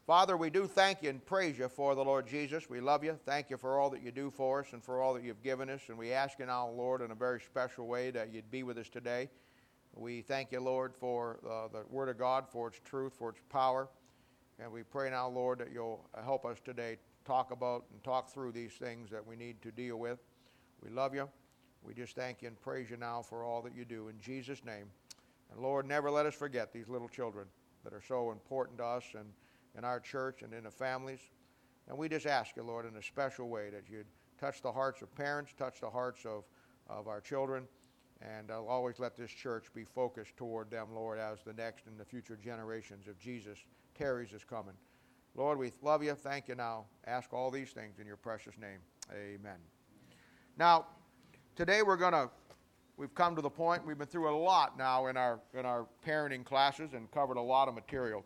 Father, we do thank you and praise you for the Lord Jesus. We love you. Thank you for all that you do for us and for all that you've given us. And we ask you now, Lord, in a very special way that you'd be with us today. We thank you, Lord, for the Word of God, for its truth, for its power. And we pray now, Lord, that you'll help us today talk about and talk through these things that we need to deal with. We love you. We just thank you and praise you now for all that you do. In Jesus' name. And Lord, never let us forget these little children that are so important to us and in our church and in the families. And we just ask you, Lord, in a special way that you'd touch the hearts of parents, touch the hearts of our children, and I'll always let this church be focused toward them, Lord, as the next and the future generations of Jesus tarries is coming. Lord, we love you. Thank you now. Ask all these things in your precious name. Amen. Now, today we've come to the point, we've been through a lot now in our parenting classes and covered a lot of material.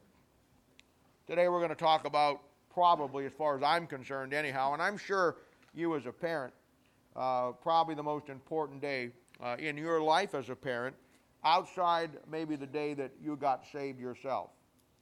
Today we're going to talk about, probably as far as I'm concerned anyhow, and I'm sure you as a parent, probably the most important day in your life as a parent, outside maybe the day that you got saved yourself.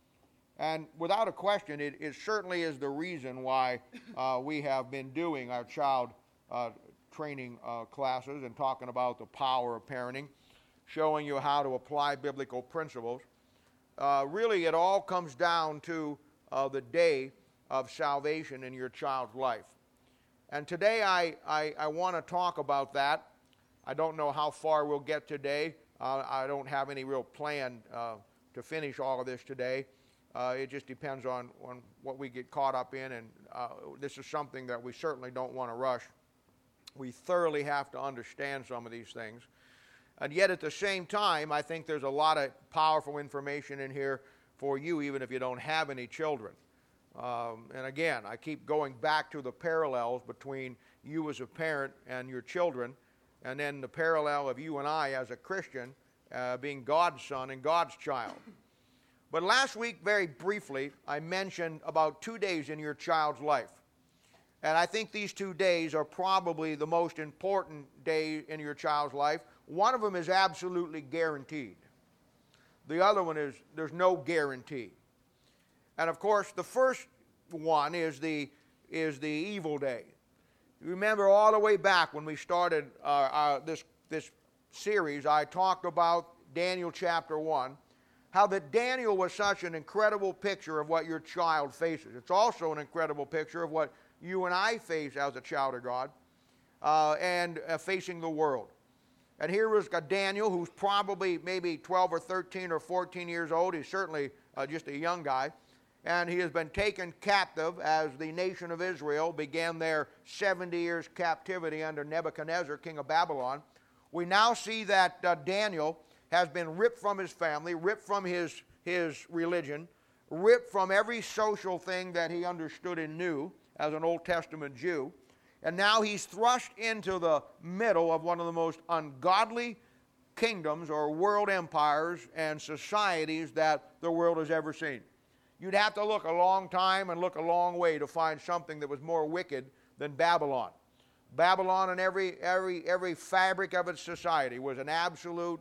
And without a question, it certainly is the reason why we have been doing our child training classes and talking about the power of parenting, showing you how to apply biblical principles. Really, it all comes down to the day of salvation in your child's life. And today I want to talk about that. I don't know how far we'll get today. I don't have any real plan to finish all of this today. It just depends on what we get caught up in, and this is something that we certainly don't want to rush. We thoroughly have to understand some of these things. And yet at the same time, I think there's a lot of powerful information in here for you, even if you don't have any children. And again, I keep going back to the parallels between you as a parent and your children, and then the parallel of you and I as a Christian being God's son and God's child. But last week, very briefly, I mentioned about 2 days in your child's life. And I think these 2 days are probably the most important day in your child's life. One of them is absolutely guaranteed. The other one is there's no guarantee. And of course, the first one is the evil day. You remember all the way back when we started this series, I talked about Daniel chapter 1, how that Daniel was such an incredible picture of what your child faces. It's also an incredible picture of what you and I face as a child of God and facing the world. And here was Daniel, who's probably maybe 12 or 13 or 14 years old. He's certainly just a young guy. And he has been taken captive as the nation of Israel began their 70 years captivity under Nebuchadnezzar, king of Babylon. We now see that Daniel has been ripped from his family, ripped from his religion, ripped from every social thing that he understood and knew as an Old Testament Jew. And now he's thrust into the middle of one of the most ungodly kingdoms or world empires and societies that the world has ever seen. You'd have to look a long time and look a long way to find something that was more wicked than Babylon. Babylon and every fabric of its society was an absolute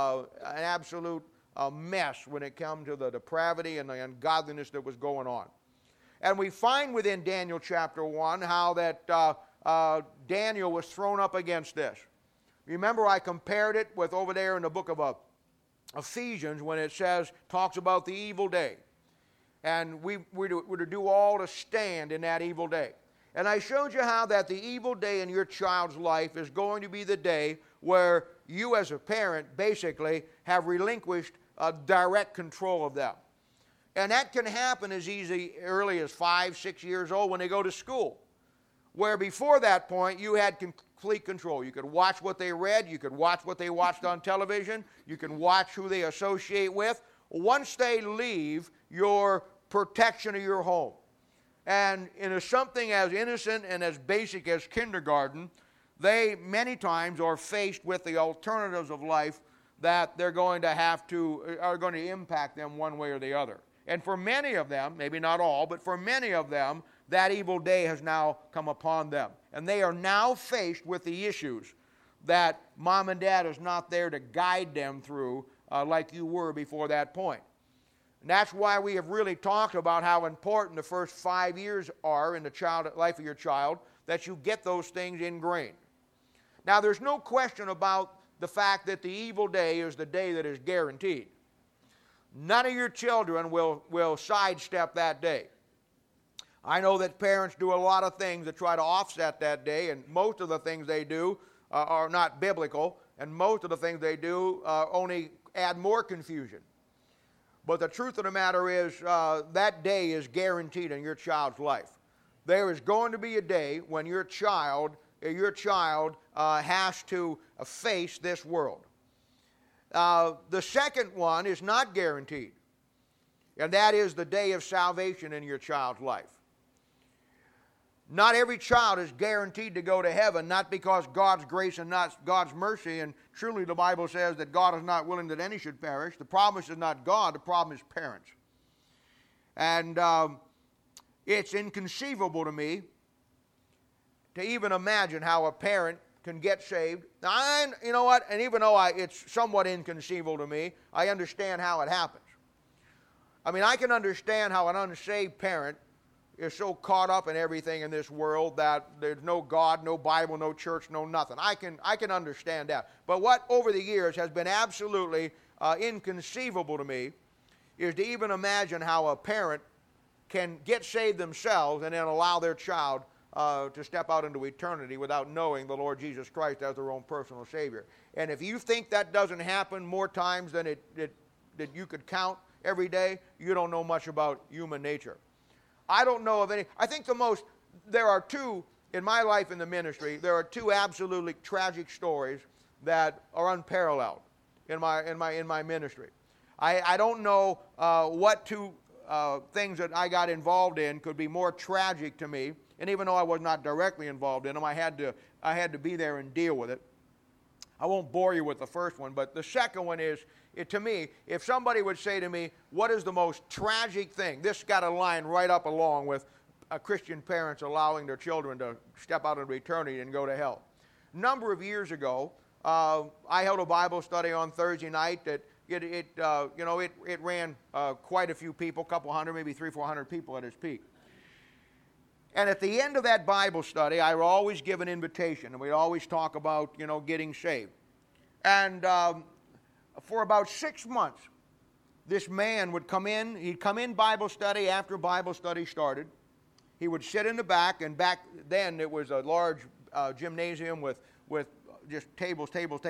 mess when it came to the depravity and the ungodliness that was going on. And we find within Daniel chapter 1 how that Daniel was thrown up against this. Remember, I compared it with over there in the book of Ephesians when it talks about the evil day. And we're to do all to stand in that evil day. And I showed you how that the evil day in your child's life is going to be the day where you as a parent basically have relinquished direct control of them. And that can happen as early as 5, 6 years old when they go to school. Where before that point, you had complete control. You could watch what they read. You could watch what they watched on television. You can watch who they associate with. Once they leave your protection of your home, and in something as innocent and as basic as kindergarten, they many times are faced with the alternatives of life that are going to impact them one way or the other. And for many of them, maybe not all, but for many of them, that evil day has now come upon them. And they are now faced with the issues that mom and dad is not there to guide them through like you were before that point. And that's why we have really talked about how important the first 5 years are in the life of your child, that you get those things ingrained. Now, there's no question about the fact that the evil day is the day that is guaranteed. None of your children will sidestep that day. I know that parents do a lot of things to try to offset that day, and most of the things they do are not biblical, and most of the things they do only add more confusion. But the truth of the matter is that day is guaranteed in your child's life. There is going to be a day when your child has to face this world. The second one is not guaranteed, and that is the day of salvation in your child's life. Not every child is guaranteed to go to heaven, not because God's grace and not God's mercy, and truly the Bible says that God is not willing that any should perish. The promise is not God, the problem is parents. And it's inconceivable to me to even imagine how a parent can get saved. Now, you know what, and even though it's somewhat inconceivable to me, I understand how it happens. I mean, I can understand how an unsaved parent is so caught up in everything in this world that there's no God, no Bible, no church, no nothing. I can understand that. But what over the years has been absolutely inconceivable to me is to even imagine how a parent can get saved themselves and then allow their child to step out into eternity without knowing the Lord Jesus Christ as their own personal Savior. And if you think that doesn't happen more times than that you could count every day, you don't know much about human nature. I don't know of any. I think there are two, in my life in the ministry, there are two absolutely tragic stories that are unparalleled in my ministry. I don't know what two things that I got involved in could be more tragic to me, and even though I was not directly involved in them, I had to be there and deal with it. I won't bore you with the first one, but the second one is, to me, if somebody would say to me, what is the most tragic thing? This got to line right up along with Christian parents allowing their children to step out into eternity and go to hell. A number of years ago, I held a Bible study on Thursday night that it ran quite a few people, a couple hundred, maybe 300-400 people at its peak. And at the end of that Bible study, I would always give an invitation, and we'd always talk about, getting saved. And for about 6 months, this man would come in. He'd come in Bible study after Bible study started. He would sit in the back, and back then it was a large gymnasium with just tables.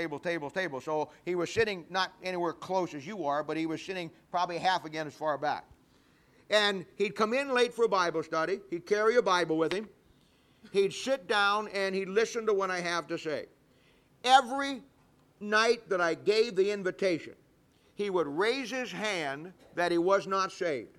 So he was sitting not anywhere close as you are, but he was sitting probably half again as far back. And he'd come in late for a Bible study. He'd carry a Bible with him. He'd sit down and he'd listen to what I have to say. Every night that I gave the invitation, he would raise his hand that he was not saved.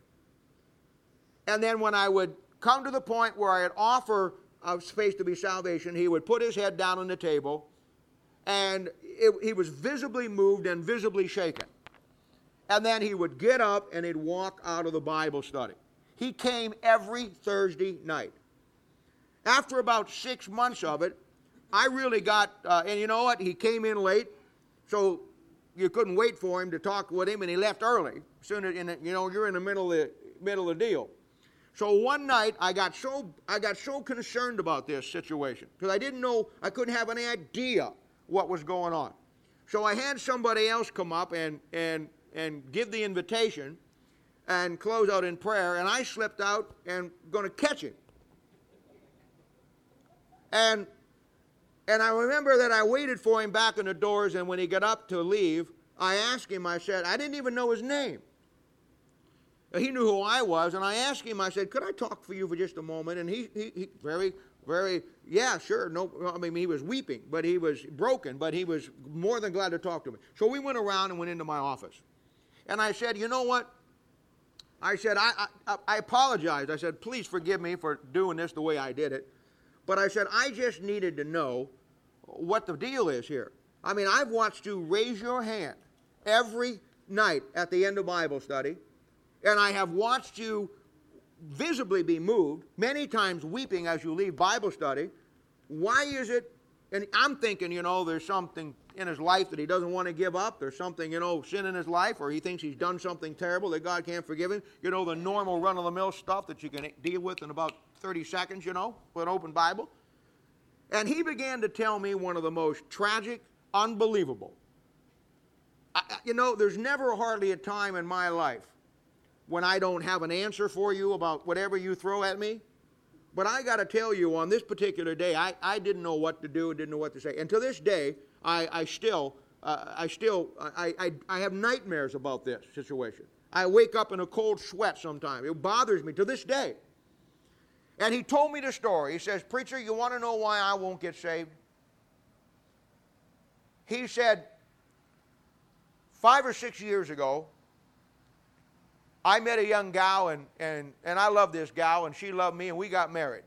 And then when I would come to the point where I'd offer a space to be salvation, he would put his head down on the table, and he was visibly moved and visibly shaken. And then he would get up and he'd walk out of the Bible study. He came every Thursday night. After about 6 months of it, I really got, and you know what? He came in late, so you couldn't wait for him to talk with him, and he left early. Soon as you're in the middle of the deal. So one night I got so concerned about this situation because I couldn't have any idea what was going on. So I had somebody else come up and give the invitation and close out in prayer, and I slipped out and going to catch him. And I remember that I waited for him back in the doors, and when he got up to leave, I asked him, I said, I didn't even know his name. He knew who I was, and I asked him, I said, could I talk for you for just a moment? And he very, very, yeah, sure. No, I mean, he was weeping, but he was broken, but he was more than glad to talk to me. So we went around and went into my office. And I said, you know what? I said, I apologize. I said, please forgive me for doing this the way I did it. But I said, I just needed to know what the deal is here. I mean, I've watched you raise your hand every night at the end of Bible study, and I have watched you visibly be moved, many times weeping as you leave Bible study. Why is it And I'm thinking, there's something in his life that he doesn't want to give up. There's something, sin in his life, or he thinks he's done something terrible that God can't forgive him. The normal run-of-the-mill stuff that you can deal with in about 30 seconds, with an open Bible. And he began to tell me one of the most tragic, unbelievable. There's never hardly a time in my life when I don't have an answer for you about whatever you throw at me. But I got to tell you, on this particular day, I didn't know what to do, didn't know what to say. And to this day, I have nightmares about this situation. I wake up in a cold sweat sometimes. It bothers me to this day. And he told me the story. He says, "Preacher, you want to know why I won't get saved?" He said, 5 or 6 years ago, I met a young gal, and I loved this gal, and she loved me, and we got married.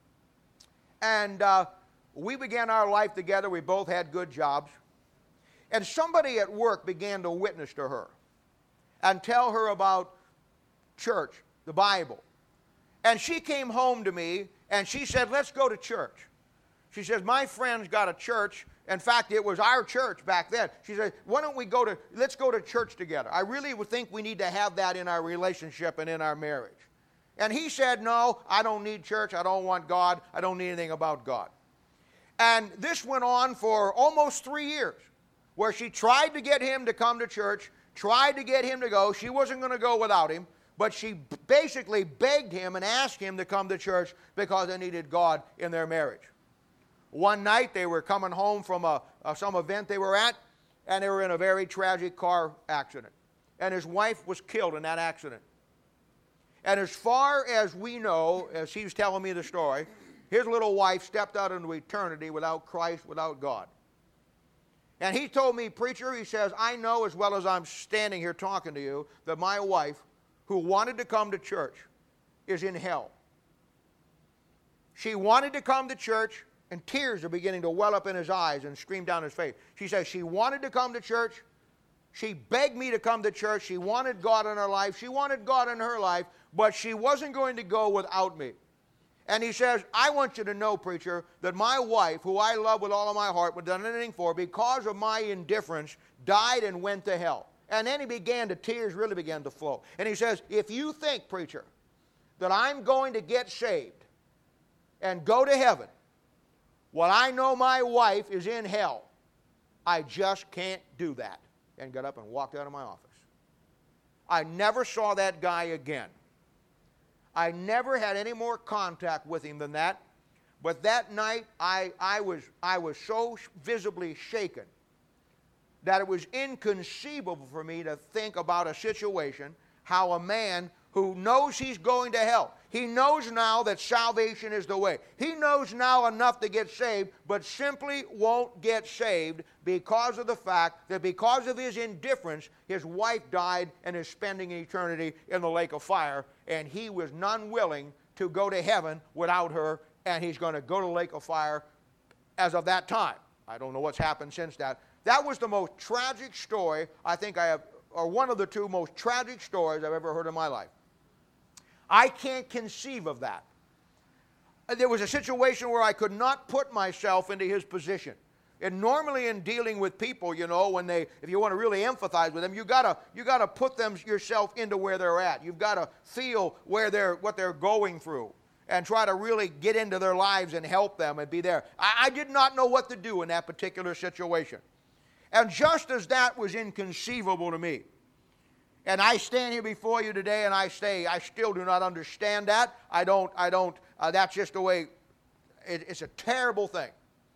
And we began our life together. We both had good jobs. And somebody at work began to witness to her and tell her about church, the Bible. And she came home to me, and she said, "Let's go to church." She says, "My friend's got a church." In fact, it was our church back then. She said, "Why don't let's go to church together. I really would think we need to have that in our relationship and in our marriage." And he said, "No, I don't need church. I don't want God. I don't need anything about God." And this went on for almost 3 years, where she tried to get him to come to church, tried to get him to go. She wasn't going to go without him, but she basically begged him and asked him to come to church because they needed God in their marriage. One night they were coming home from some event they were at, and they were in a very tragic car accident. And his wife was killed in that accident. And as far as we know, as he was telling me the story, his little wife stepped out into eternity without Christ, without God. And he told me, "Preacher," he says, "I know as well as I'm standing here talking to you that my wife, who wanted to come to church, is in hell. She wanted to come to church, and tears are beginning to well up in his eyes and stream down his face. She says she wanted to come to church. She begged me to come to church. She wanted God in her life. She wanted God in her life, but she wasn't going to go without me." And he says, "I want you to know, preacher, that my wife, who I love with all of my heart, would have done anything for, because of my indifference, died and went to hell." And then tears really began to flow. And he says, "If you think, preacher, that I'm going to get saved and go to heaven, well, I know my wife is in hell. I just can't do that." And got up and walked out of my office. I never saw that guy again. I never had any more contact with him than that. But that night, I was so visibly shaken that it was inconceivable for me to think about a situation, how a man who knows he's going to hell, he knows now that salvation is the way. He knows now enough to get saved, but simply won't get saved because of the fact that because of his indifference, his wife died and is spending eternity in the lake of fire, and he was none willing to go to heaven without her, and he's going to go to the lake of fire as of that time. I don't know what's happened since that. That was the most tragic story I think I have, or one of the two most tragic stories I've ever heard in my life. I can't conceive of that. There was a situation where I could not put myself into his position. And normally in dealing with people, if you want to really empathize with them, you gotta put yourself into where they're at. You've got to feel what they're going through, and try to really get into their lives and help them and be there. I did not know what to do in that particular situation. And just as that was inconceivable to me, and I stand here before you today and I say, I still do not understand that. That's just the way, it's a terrible thing.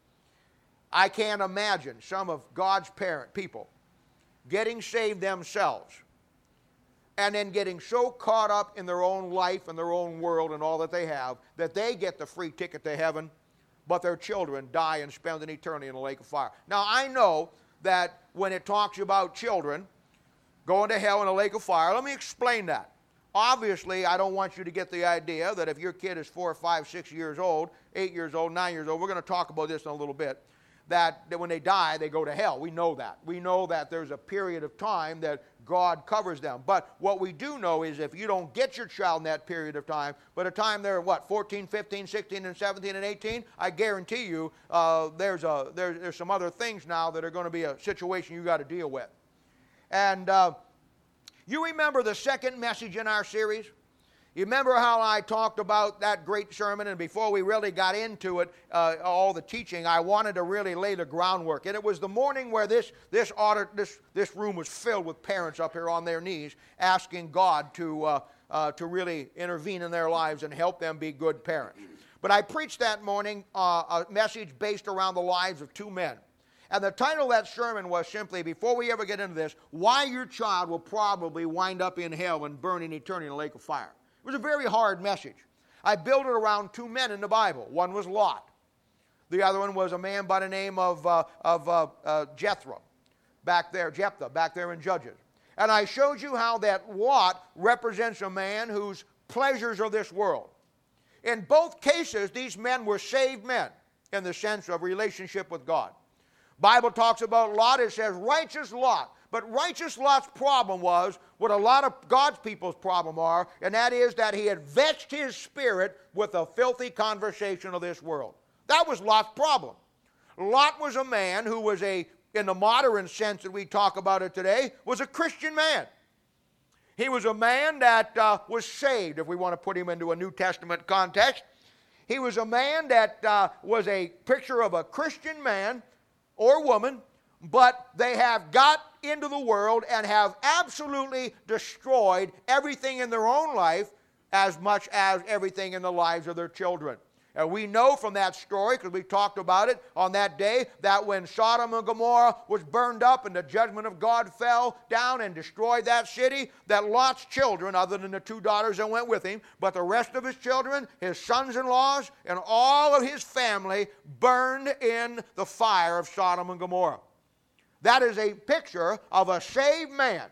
I can't imagine some of God's people getting saved themselves and then getting so caught up in their own life and their own world and all that they have that they get the free ticket to heaven, but their children die and spend an eternity in the lake of fire. Now, I know that when it talks about children going to hell in a lake of fire, let me explain that. Obviously, I don't want you to get the idea that if your kid is 4, 5, 6 years old, 8 years old, 9 years old, we're going to talk about this in a little bit, that when they die, they go to hell. We know that. We know that there's a period of time that God covers them. But what we do know is if you don't get your child in that period of time, by the time they're, 14, 15, 16, and 17, and 18, I guarantee you there's some other things now that are going to be a situation you got to deal with. And you remember the second message in our series? You remember how I talked about that great sermon, and before we really got into it, all the teaching, I wanted to really lay the groundwork. And it was the morning where this room was filled with parents up here on their knees asking God to really intervene in their lives and help them be good parents. But I preached that morning a message based around the lives of two men. And the title of that sermon was simply, before we ever get into this, why your child will probably wind up in hell and burn in eternity in a lake of fire. It was a very hard message. I built it around two men in the Bible. One was Lot. The other one was a man by the name of Jephthah, back there in Judges. And I showed you how that Lot represents a man whose pleasures are this world. In both cases, these men were saved men in the sense of relationship with God. Bible talks about Lot, it says righteous Lot. But righteous Lot's problem was what a lot of God's people's problem are, and that is that he had vexed his spirit with the filthy conversation of this world. That was Lot's problem. Lot was a man who was in the modern sense that we talk about it today, was a Christian man. He was a man that was saved, if we want to put him into a New Testament context. He was a man that was a picture of a Christian man or woman, but they have got into the world and have absolutely destroyed everything in their own life as much as everything in the lives of their children. And we know from that story, because we talked about it on that day, that when Sodom and Gomorrah was burned up and the judgment of God fell down and destroyed that city, that Lot's children, other than the two daughters that went with him, but the rest of his children, his sons-in-laws, and all of his family burned in the fire of Sodom and Gomorrah. That is a picture of a saved man,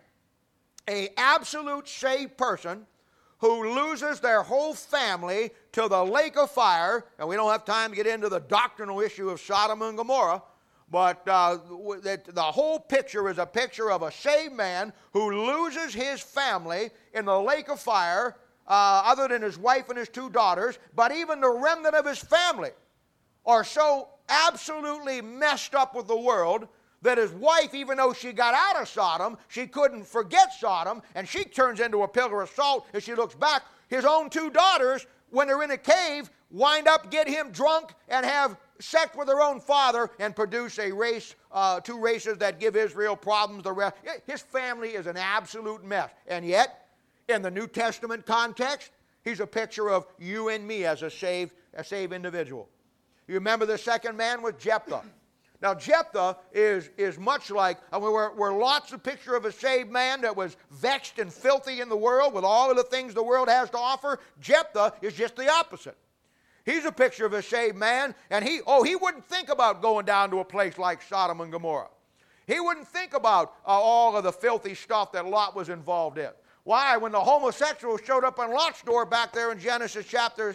an absolute saved person, who loses their whole family to the lake of fire. And we don't have time to get into the doctrinal issue of Sodom and Gomorrah, but the whole picture is a picture of a saved man who loses his family in the lake of fire, other than his wife and his two daughters, but even the remnant of his family are so absolutely messed up with the world that his wife, even though she got out of Sodom, she couldn't forget Sodom, and she turns into a pillar of salt as she looks back. His own two daughters, when they're in a cave, wind up, get him drunk, and have sex with their own father, and produce a race, two races that give Israel problems. His family is an absolute mess. And yet, in the New Testament context, he's a picture of you and me as a saved individual. You remember the second man was Jephthah. Now, Jephthah is much like, where Lot's a picture of a saved man that was vexed and filthy in the world with all of the things the world has to offer. Jephthah is just the opposite. He's a picture of a saved man, and he wouldn't think about going down to a place like Sodom and Gomorrah. He wouldn't think about all of the filthy stuff that Lot was involved in. Why? When the homosexuals showed up on Lot's door back there in Genesis chapter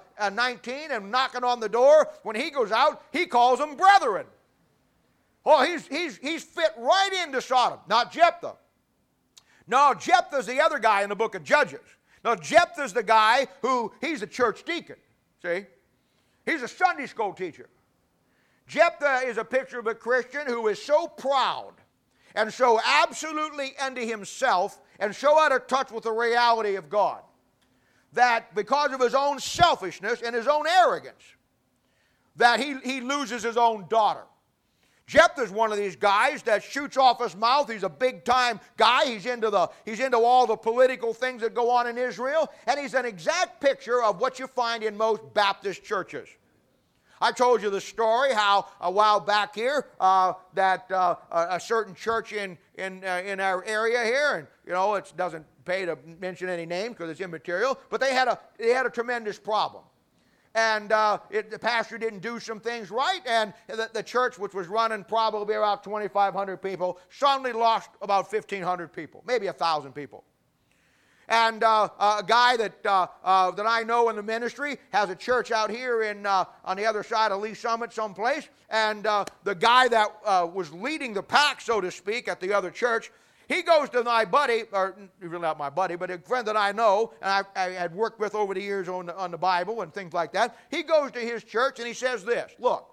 19 and knocking on the door, when he goes out, he calls them brethren. Oh, he's fit right into Sodom. Not Jephthah. No, Jephthah's the other guy in the book of Judges. Now, Jephthah's the guy he's a church deacon. See? He's a Sunday school teacher. Jephthah is a picture of a Christian who is so proud and so absolutely into himself and so out of touch with the reality of God that because of his own selfishness and his own arrogance, that he loses his own daughter. Jephthah's one of these guys that shoots off his mouth. He's a big-time guy. He's into all the political things that go on in Israel, and he's an exact picture of what you find in most Baptist churches. I told you the story how a while back here that a certain church in our area here, and it doesn't pay to mention any names because it's immaterial, but they had a tremendous problem. And the pastor didn't do some things right, and the church, which was running probably about 2,500 people, suddenly lost about 1,500 people, maybe 1,000 people. And a guy that I know in the ministry has a church out here on the other side of Lee Summit someplace. And the guy that was leading the pack, so to speak, at the other church, he goes to my buddy, or really not my buddy, but a friend that I know, and I had worked with over the years on the Bible and things like that. He goes to his church and he says this, look,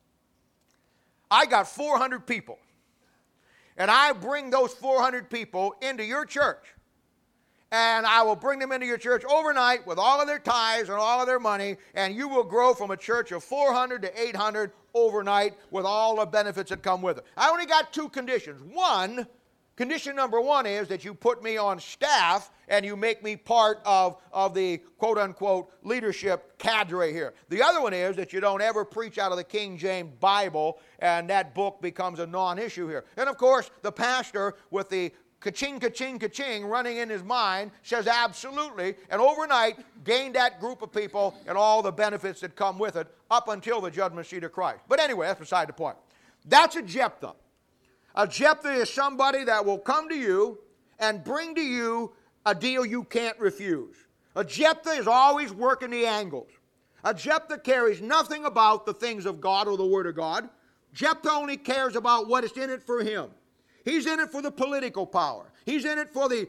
I got 400 people, and I bring those 400 people into your church, and I will bring them into your church overnight with all of their tithes and all of their money, and you will grow from a church of 400 to 800 overnight with all the benefits that come with it. I only got two conditions. Condition number one is that you put me on staff and you make me part of the quote-unquote leadership cadre here. The other one is that you don't ever preach out of the King James Bible, and that book becomes a non-issue here. And of course, the pastor with the ka-ching, ka-ching, ka-ching running in his mind says absolutely, and overnight gained that group of people and all the benefits that come with it up until the judgment seat of Christ. But anyway, that's beside the point. That's a Jephthah. A Jephthah is somebody that will come to you and bring to you a deal you can't refuse. A Jephthah is always working the angles. A Jephthah cares nothing about the things of God or the Word of God. Jephthah only cares about what is in it for him. He's in it for the political power. He's in it for the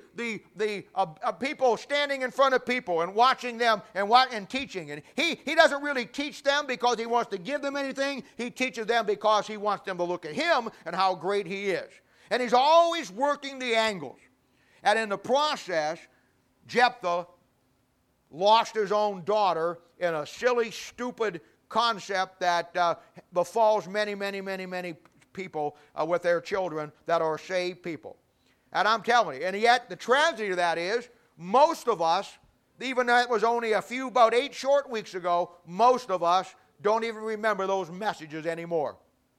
people standing in front of people and watching them and teaching. And he doesn't really teach them because he wants to give them anything. He teaches them because he wants them to look at him and how great he is. And he's always working the angles. And in the process, Jephthah lost his own daughter in a silly, stupid concept that befalls many, many, many, many people with their children that are saved people. And I'm telling you, and yet the tragedy of that is most of us, even though it was only about 8 short weeks ago, most of us don't even remember those messages anymore.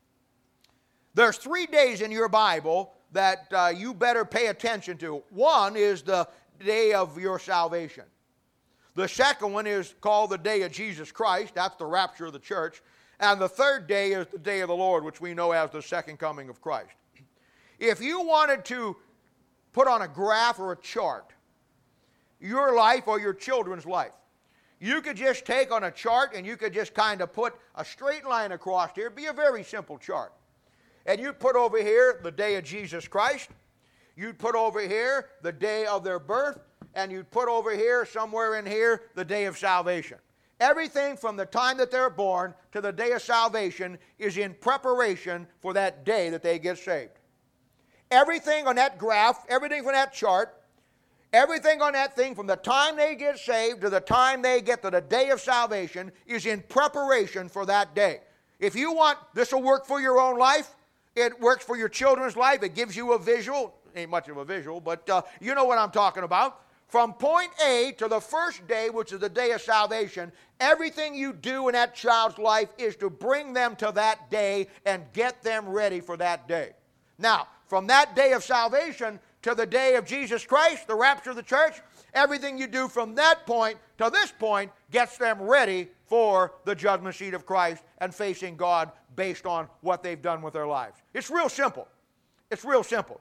There's 3 days in your Bible that you better pay attention to. One is the day of your salvation. The second one is called the day of Jesus Christ. That's the rapture of the church. And the third day is the day of the Lord, which we know as the second coming of Christ. If you wanted to put on a graph or a chart your life or your children's life, you could just take on a chart and you could just kind of put a straight line across here. It'd be a very simple chart. And you'd put over here the day of Jesus Christ. You'd put over here the day of their birth. And you'd put over here, somewhere in here, the day of salvation. Everything from the time that they're born to the day of salvation is in preparation for that day that they get saved. Everything on that graph, everything from that chart, everything on that thing from the time they get saved to the time they get to the day of salvation is in preparation for that day. If you want, this will work for your own life. It works for your children's life. It gives you a visual. Ain't much of a visual, but you know what I'm talking about. From point A to the first day, which is the day of salvation, everything you do in that child's life is to bring them to that day and get them ready for that day. Now, from that day of salvation to the day of Jesus Christ, the rapture of the church, everything you do from that point to this point gets them ready for the judgment seat of Christ and facing God based on what they've done with their lives. It's real simple. It's real simple.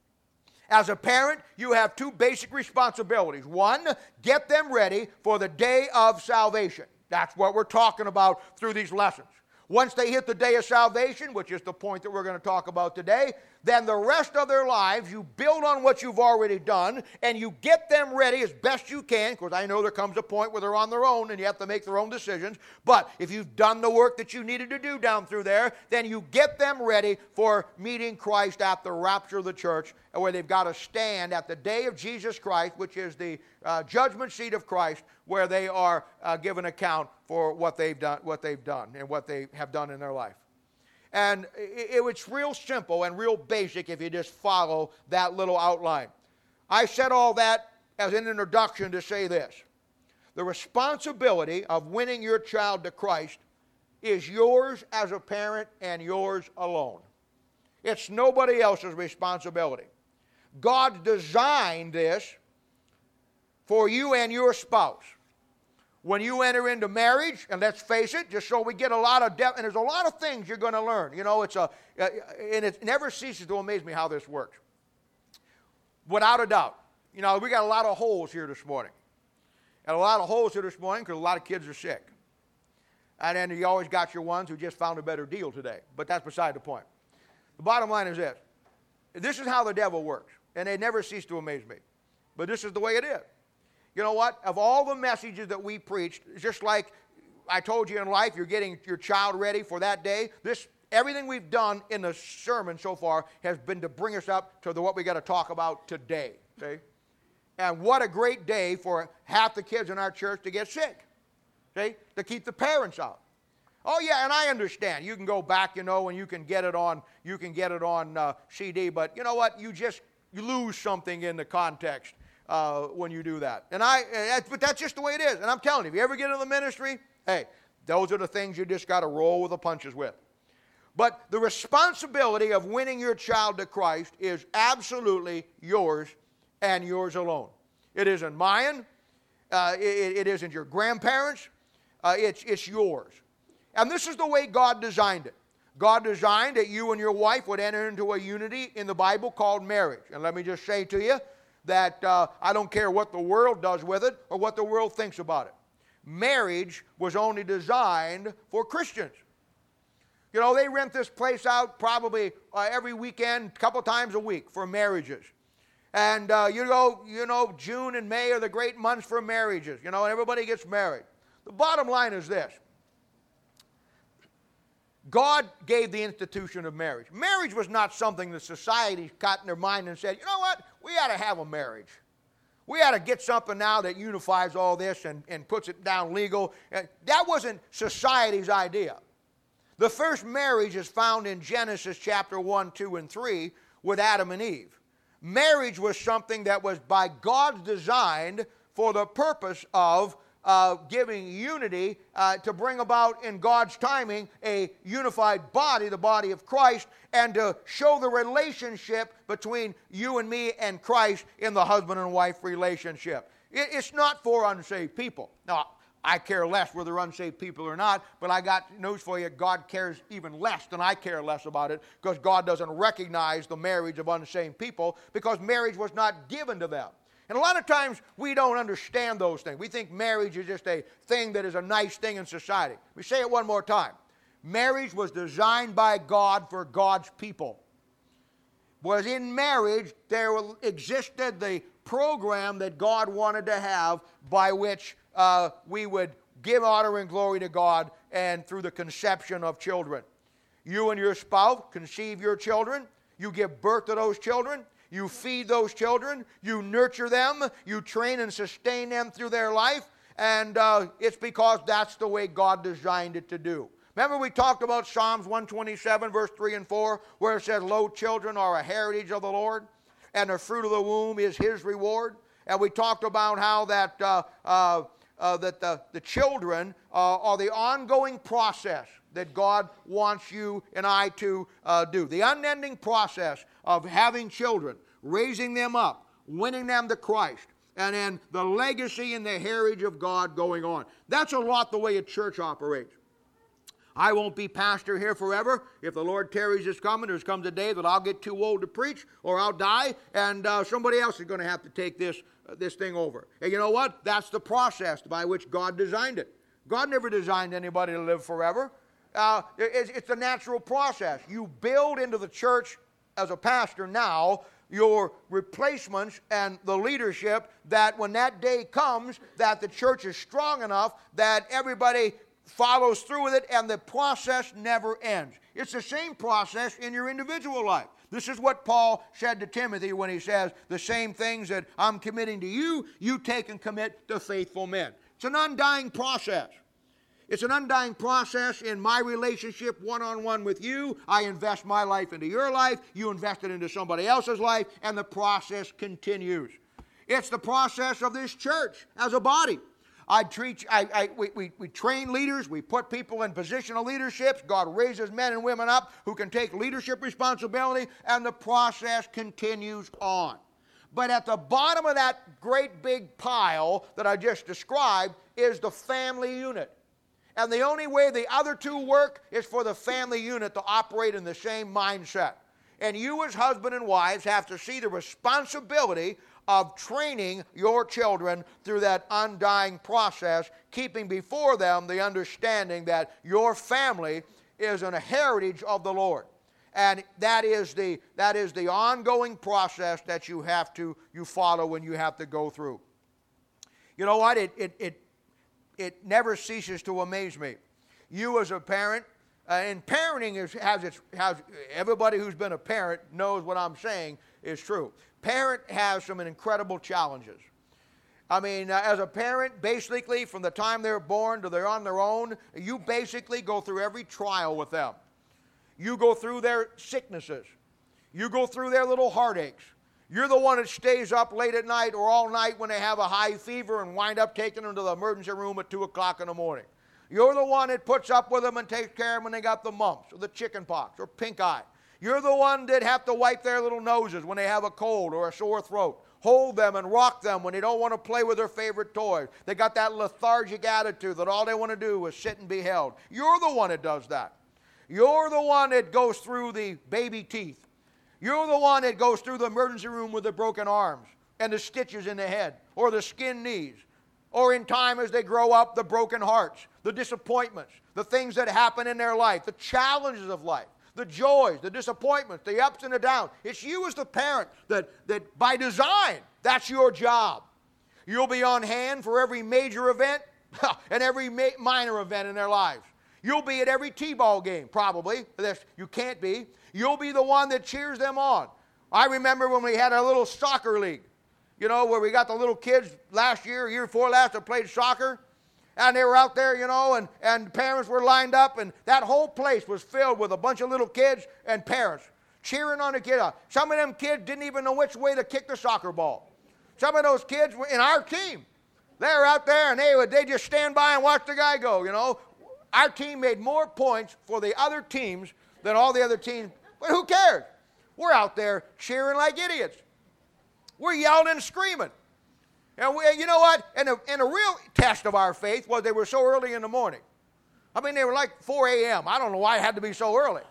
As a parent, you have 2 basic responsibilities. One, get them ready for the day of salvation. That's what we're talking about through these lessons. Once they hit the day of salvation, which is the point that we're going to talk about today, then the rest of their lives, you build on what you've already done, and you get them ready as best you can, because I know there comes a point where they're on their own and you have to make their own decisions. But if you've done the work that you needed to do down through there, then you get them ready for meeting Christ at the rapture of the church, where they've got to stand at the day of Jesus Christ, which is the judgment seat of Christ, where they are given account for what they've done and what they have done in their life. And it's real simple and real basic if you just follow that little outline. I said all that as an introduction to say this. The responsibility of winning your child to Christ is yours as a parent and yours alone. It's nobody else's responsibility. God designed this for you and your spouse. When you enter into marriage, and let's face it, just so we get a lot of depth, and there's a lot of things you're going to learn. You know, and it never ceases to amaze me how this works. Without a doubt, we got a lot of holes here this morning. And a lot of holes here this morning because a lot of kids are sick. And then you always got your ones who just found a better deal today. But that's beside the point. The bottom line is this. This is how the devil works. And they never cease to amaze me. But this is the way it is. You know what? Of all the messages that we preached, just like I told you in life, you're getting your child ready for that day. Everything we've done in the sermon so far has been to bring us up to what we got to talk about today. See? And what a great day for half the kids in our church to get sick. See? To keep the parents out. Oh yeah, and I understand. You can go back, and you can get it on. CD. But you know what? You lose something in the context when you do that. But that's just the way it is. And I'm telling you, if you ever get into the ministry, hey, those are the things you just got to roll with the punches with. But the responsibility of winning your child to Christ is absolutely yours and yours alone. It isn't mine. It isn't your grandparents'. It's yours. And this is the way God designed it. God designed that you and your wife would enter into a unity in the Bible called marriage. And let me just say to you that I don't care what the world does with it or what the world thinks about it. Marriage was only designed for Christians. They rent this place out probably every weekend, a couple times a week for marriages. And June and May are the great months for marriages. And everybody gets married. The bottom line is this. God gave the institution of marriage. Marriage was not something that society got in their mind and said, you know what, we ought to have a marriage. We ought to get something now that unifies all this and puts it down legal. That wasn't society's idea. The first marriage is found in Genesis chapter 1, 2, and 3 with Adam and Eve. Marriage was something that was by God designed for the purpose of giving unity to bring about in God's timing a unified body, the body of Christ, and to show the relationship between you and me and Christ in the husband and wife relationship. It's not for unsaved people. Now, I care less whether unsaved people or not, but I got news for you. God cares even less than I care less about it because God doesn't recognize the marriage of unsaved people because marriage was not given to them. And a lot of times we don't understand those things. We think marriage is just a thing that is a nice thing in society. Let me say it one more time. Marriage was designed by God for God's people. Was in marriage there existed the program that God wanted to have by which we would give honor and glory to God and through the conception of children. You and your spouse conceive your children. You give birth to those children. You feed those children, you nurture them, you train and sustain them through their life, and it's because that's the way God designed it to do. Remember we talked about Psalms 127, verse 3 and 4, where it says, "Lo, children are a heritage of the Lord, and the fruit of the womb is His reward." And we talked about how that the children are the ongoing process that God wants you and I to do. The unending process of having children, raising them up, winning them to Christ, and then the legacy and the heritage of God going on. That's a lot the way a church operates. I won't be pastor here forever. If the Lord tarries is coming, there's comes a day that I'll get too old to preach or I'll die, and somebody else is going to have to take this thing over. And you know what? That's the process by which God designed it. God never designed anybody to live forever. It's a natural process. You build into the church as a pastor now your replacements and the leadership that when that day comes that the church is strong enough that everybody follows through with it and the process never ends. It's the same process in your individual life. This is what Paul said to Timothy when he says, the same things that I'm committing to you, you take and commit to faithful men. It's an undying process. It's an undying process in my relationship one-on-one with you. I invest my life into your life. You invest it into somebody else's life, and the process continues. It's the process of this church as a body. We train leaders. We put people in positional leaderships. God raises men and women up who can take leadership responsibility, and the process continues on. But at the bottom of that great big pile that I just described is the family unit. And the only way the other two work is for the family unit to operate in the same mindset. And you as husband and wives have to see the responsibility of training your children through that undying process, keeping before them the understanding that your family is an heritage of the Lord. And that is the ongoing process that you follow and you have to go through. You know what? It never ceases to amaze me. You as a parent, and parenting has everybody who's been a parent knows what I'm saying is true. Parent has some incredible challenges. I mean, as a parent, basically from the time they're born to they're on their own, you basically go through every trial with them. You go through their sicknesses. You go through their little heartaches. You're the one that stays up late at night or all night when they have a high fever and wind up taking them to the emergency room at 2 o'clock in the morning. You're the one that puts up with them and takes care of them when they got the mumps or the chicken pox or pink eye. You're the one that have to wipe their little noses when they have a cold or a sore throat. Hold them and rock them when they don't want to play with their favorite toys. They got that lethargic attitude that all they want to do is sit and be held. You're the one that does that. You're the one that goes through the baby teeth. You're the one that goes through the emergency room with the broken arms and the stitches in the head or the skinned knees. Or in time as they grow up, the broken hearts, the disappointments, the things that happen in their life, the challenges of life, the joys, the disappointments, the ups and the downs. It's you as the parent that by design, that's your job. You'll be on hand for every major event and every minor event in their lives. You'll be at every T-ball game, probably. You can't be. You'll be the one that cheers them on. I remember when we had our little soccer league, you know, where we got the little kids last year, year before last, that played soccer. And they were out there, you know, and parents were lined up, and that whole place was filled with a bunch of little kids and parents cheering on the kid. Some of them kids didn't even know which way to kick the soccer ball. Some of those kids were in our team. They were out there, and they just stand by and watch the guy go, you know. Our team made more points for the other teams than all the other teams. But who cares? We're out there cheering like idiots. We're yelling and screaming. And you know what? And a real test of our faith was they were so early in the morning. I mean, they were like 4 a.m. I don't know why it had to be so early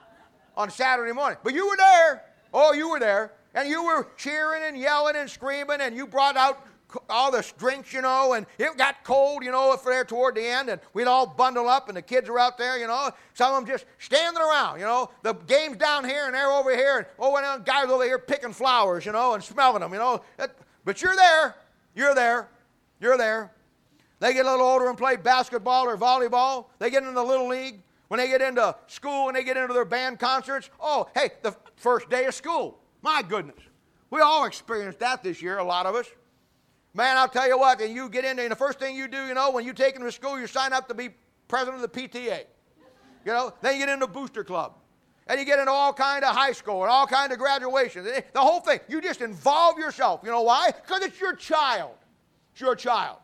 on Saturday morning. But you were there. Oh, you were there. And you were cheering and yelling and screaming, and you brought out all the drinks, you know, and it got cold, you know, there toward the end, and we'd all bundle up, and the kids were out there, you know, some of them just standing around, you know, the game's down here, and they're over here, and and guys over here picking flowers, you know, and smelling them, you know, but you're there. You're there. You're there. They get a little older and play basketball or volleyball. They get into the little league. When they get into school and they get into their band concerts, oh, hey, the first day of school. My goodness. We all experienced that this year, a lot of us. Man, I'll tell you what, and you get in there, and the first thing you do, you know, when you take them to school, you sign up to be president of the PTA. You know, then you get into Booster Club. And you get into all kind of high school and all kind of graduations. The whole thing. You just involve yourself. You know why? Because it's your child. It's your child.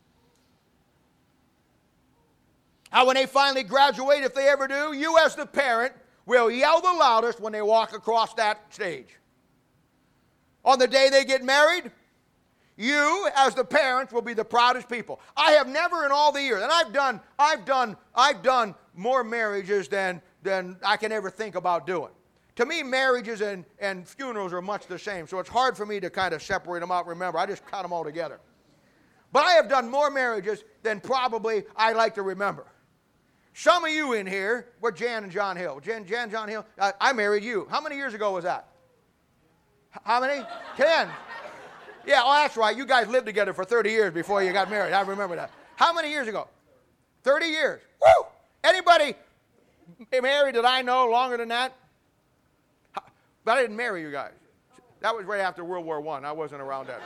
How when they finally graduate, if they ever do, you as the parent will yell the loudest when they walk across that stage. On the day they get married, you as the parents will be the proudest people. I have never in all the years, and I've done more marriages than I can ever think about doing. To me, marriages and funerals are much the same, so it's hard for me to kind of separate them out. Remember, I just cut them all together. But I have done more marriages than probably I like to remember. Some of you in here were Jan and John Hill. Jan and John Hill, I married you. How many years ago was that? How many? 10. Yeah, oh, that's right. You guys lived together for 30 years before you got married. I remember that. How many years ago? 30 years. Woo! Anybody married that I know longer than that? But I didn't marry you guys. That was right after World War I. I wasn't around then.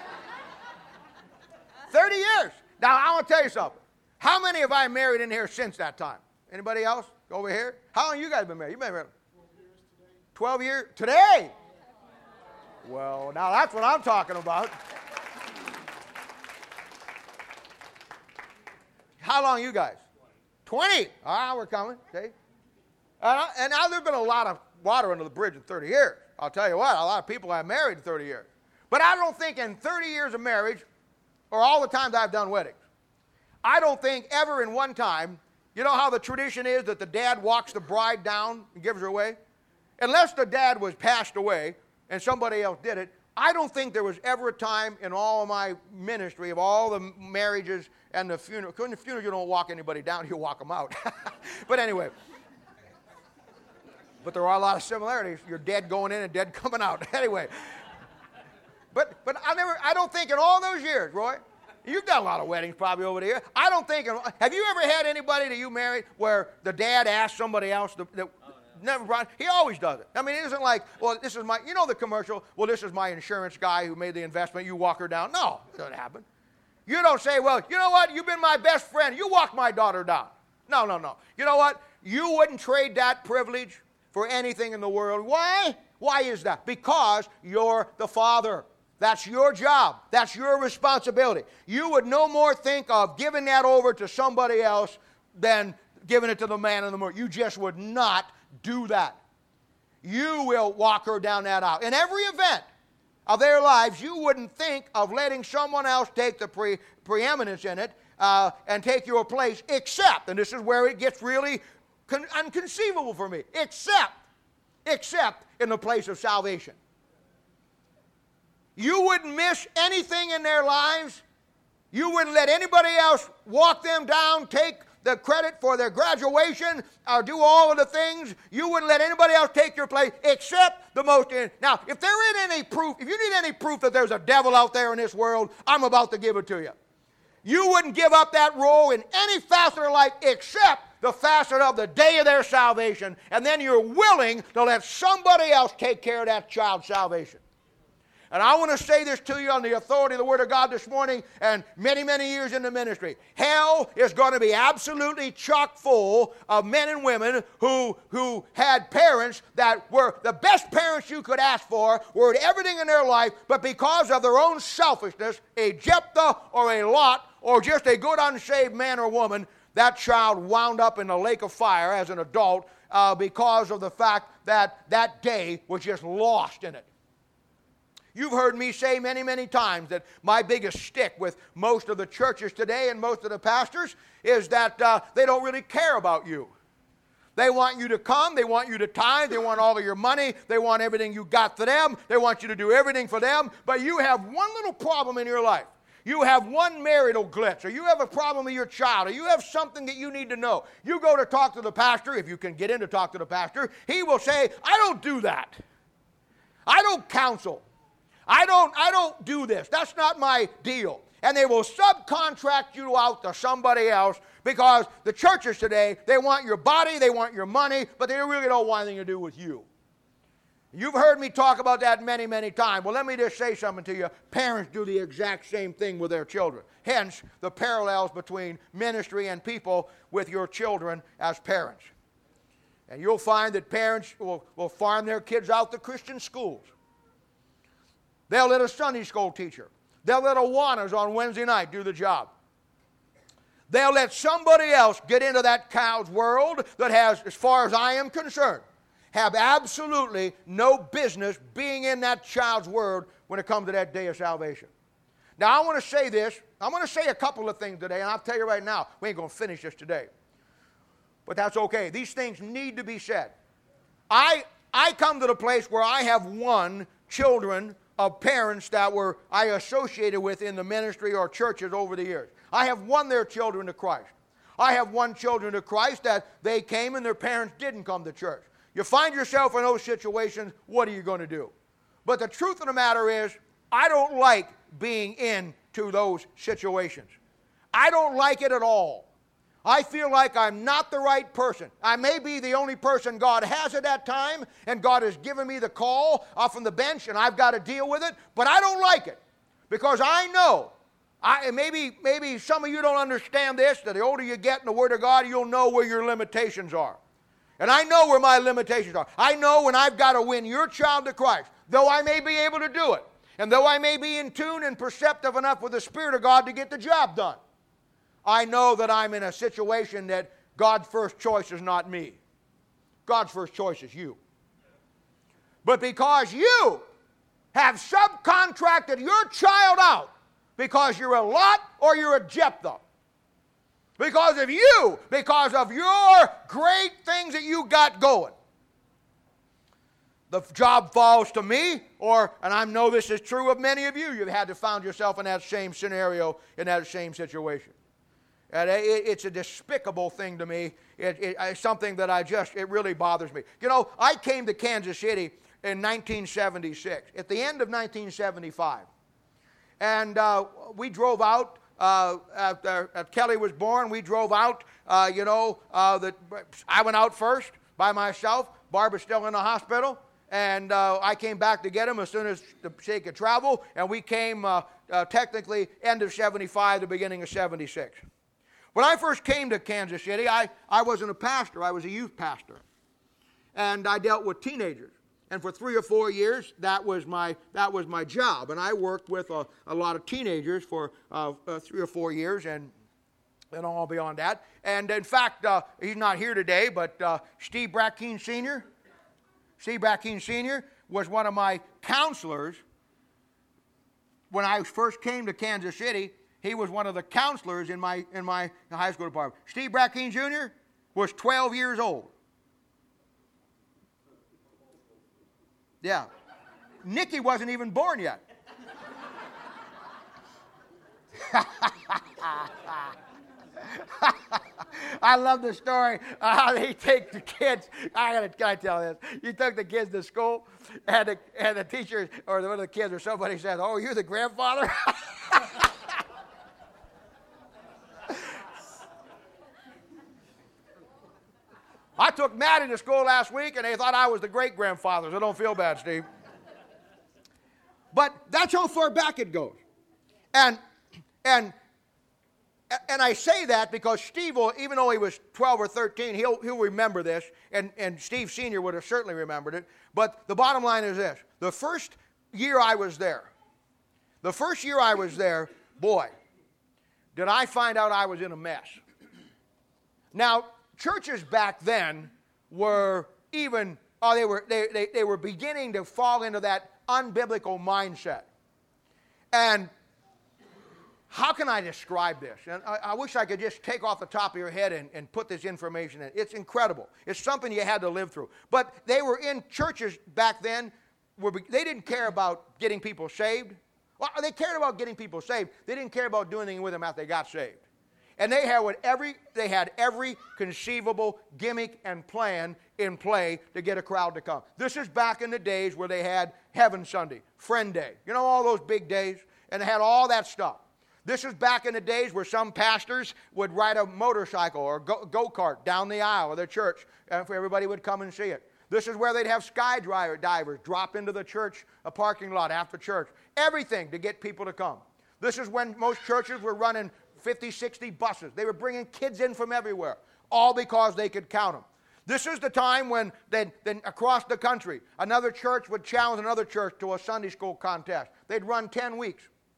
30 years. Now, I want to tell you something. How many have I married in here since that time? Anybody else? Over here? How long have you guys been married? You've been married 12 years today. 12 years? Today? Well, now that's what I'm talking about. How long you guys? 20. Ah, we're coming. Okay. And now there's been a lot of water under the bridge in 30 years. I'll tell you what, a lot of people I've married in 30 years. But I don't think in 30 years of marriage, or all the times I've done weddings, I don't think ever in one time, you know how the tradition is that the dad walks the bride down and gives her away? Unless the dad was passed away and somebody else did it, I don't think there was ever a time in all of my ministry of all the marriages and the funeral. Because in the funeral, you don't walk anybody down, you walk them out. But anyway. But there are a lot of similarities. You're dead going in and dead coming out. Anyway. But I don't think in all those years, Roy, you've done a lot of weddings probably over the years. I don't think, have you ever had anybody that you married where the dad asked somebody else never brought, he always does it. I mean, it isn't like, well, this is my, you know the commercial, well, this is my insurance guy who made the investment, you walk her down. No, it doesn't happen. You don't say, well, you know what, you've been my best friend, you walk my daughter down. No. You know what, you wouldn't trade that privilege for anything in the world. Why? Why is that? Because you're the father. That's your job. That's your responsibility. You would no more think of giving that over to somebody else than giving it to the man in the moon. You just would not do that. You will walk her down that aisle. In every event of their lives, you wouldn't think of letting someone else take the preeminence in it and take your place, except, and this is where it gets really inconceivable for me, except in the place of salvation. You wouldn't miss anything in their lives. You wouldn't let anybody else walk them down, take the credit for their graduation, or do all of the things. You wouldn't let anybody else take your place except the most. Now, if there isn't any proof, if you need any proof that there's a devil out there in this world, I'm about to give it to you. You wouldn't give up that role in any facet of life except the facet of the day of their salvation, and then you're willing to let somebody else take care of that child's salvation. And I want to say this to you on the authority of the Word of God this morning and many, many years in the ministry. Hell is going to be absolutely chock full of men and women who had parents that were the best parents you could ask for, were everything in their life, but because of their own selfishness, a Jephthah or a Lot or just a good unsaved man or woman, that child wound up in the lake of fire as an adult because of the fact that that day was just lost in it. You've heard me say many, many times that my biggest stick with most of the churches today and most of the pastors is that they don't really care about you. They want you to come. They want you to tithe. They want all of your money. They want everything you got for them. They want you to do everything for them. But you have one little problem in your life. You have one marital glitch, or you have a problem with your child, or you have something that you need to know. You go to talk to the pastor, if you can get in to talk to the pastor, he will say, I don't do that. I don't counsel. I don't do this. That's not my deal. And they will subcontract you out to somebody else because the churches today, they want your body, they want your money, but they really don't want anything to do with you. You've heard me talk about that many, many times. Well, let me just say something to you. Parents do the exact same thing with their children. Hence, the parallels between ministry and people with your children as parents. And you'll find that parents will farm their kids out to Christian schools. They'll let a Sunday school teacher. They'll let Awanas on Wednesday night do the job. They'll let somebody else get into that child's world that has, as far as I am concerned, have absolutely no business being in that child's world when it comes to that day of salvation. Now, I want to say this. I'm going to say a couple of things today, and I'll tell you right now, we ain't going to finish this today. But that's okay. These things need to be said. I come to the place where I have won children of parents that were I associated with in the ministry or churches over the years. I have won their children to Christ. I have won children to Christ that they came and their parents didn't come to church. You find yourself in those situations, what are you going to do? But the truth of the matter is, I don't like being into those situations. I don't like it at all. I feel like I'm not the right person. I may be the only person God has at that time, and God has given me the call off from the bench, and I've got to deal with it, but I don't like it because I know, maybe some of you don't understand this, that the older you get in the Word of God, you'll know where your limitations are. And I know where my limitations are. I know when I've got to win your child to Christ, though I may be able to do it, and though I may be in tune and perceptive enough with the Spirit of God to get the job done. I know that I'm in a situation that God's first choice is not me. God's first choice is you. But because you have subcontracted your child out because you're a Lot or you're a Jephthah, because of you, because of your great things that you got going, the job falls to me, and I know this is true of many of you, you've had to found yourself in that same scenario, in that same situation. And it's a despicable thing to me. It's something that it really bothers me. You know, I came to Kansas City in 1976, at the end of 1975. And we drove out, after Kelly was born, we drove out, I went out first by myself. Barbara's still in the hospital. And I came back to get him as soon as she could travel. And we came technically end of 75, the beginning of 76. When I first came to Kansas City, I wasn't a pastor. I was a youth pastor. And I dealt with teenagers. And for 3 or 4 years, that was my job. And I worked with a lot of teenagers for 3 or 4 years and all beyond that. And in fact, he's not here today, but Steve Brackeen Sr. Steve Brackeen Sr. was one of my counselors when I first came to Kansas City. He was one of the counselors in my high school department. Steve Brackeen Jr. was 12 years old. Yeah. Nikki wasn't even born yet. I love the story how they take the kids. Can I tell this? You took the kids to school, and the teacher or one of the kids or somebody said, "Oh, you're the grandfather." I took Maddie to school last week, and they thought I was the great-grandfather, so don't feel bad, Steve. But that's how far back it goes. And I say that because Steve will, even though he was 12 or 13, he'll remember this, and Steve Sr. would have certainly remembered it. But the bottom line is this. The first year I was there, boy, did I find out I was in a mess. Now, churches back then were they were beginning to fall into that unbiblical mindset. And how can I describe this? And I wish I could just take off the top of your head and put this information in. It's incredible. It's something you had to live through. But they were in churches back then they didn't care about getting people saved. Well, they cared about getting people saved. They didn't care about doing anything with them after they got saved. And they had every conceivable gimmick and plan in play to get a crowd to come. This is back in the days where they had Heaven Sunday, Friend Day, all those big days, and they had all that stuff. This is back in the days where some pastors would ride a motorcycle or go-kart down the aisle of their church, and everybody would come and see it. This is where they'd have skydivers drop into the church, a parking lot after church. Everything to get people to come. This is when most churches were running 50, 60 buses. They were bringing kids in from everywhere, all because they could count them. This is the time when then across the country, another church would challenge another church to a Sunday school contest. They'd run 10 weeks.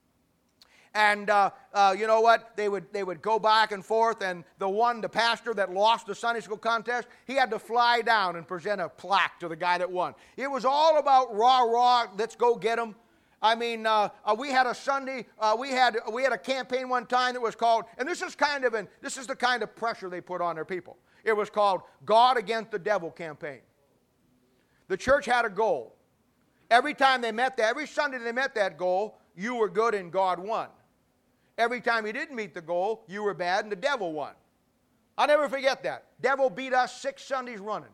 And you know what? They would go back and forth, and the pastor that lost the Sunday school contest, he had to fly down and present a plaque to the guy that won. It was all about rah, let's go get them. I mean, we had a Sunday, we had a campaign one time that was called, and this is the kind of pressure they put on their people. It was called God Against the Devil campaign. The church had a goal. Every Sunday they met that goal, you were good and God won. Every time you didn't meet the goal, you were bad and the devil won. I'll never forget that. Devil beat us 6 Sundays running.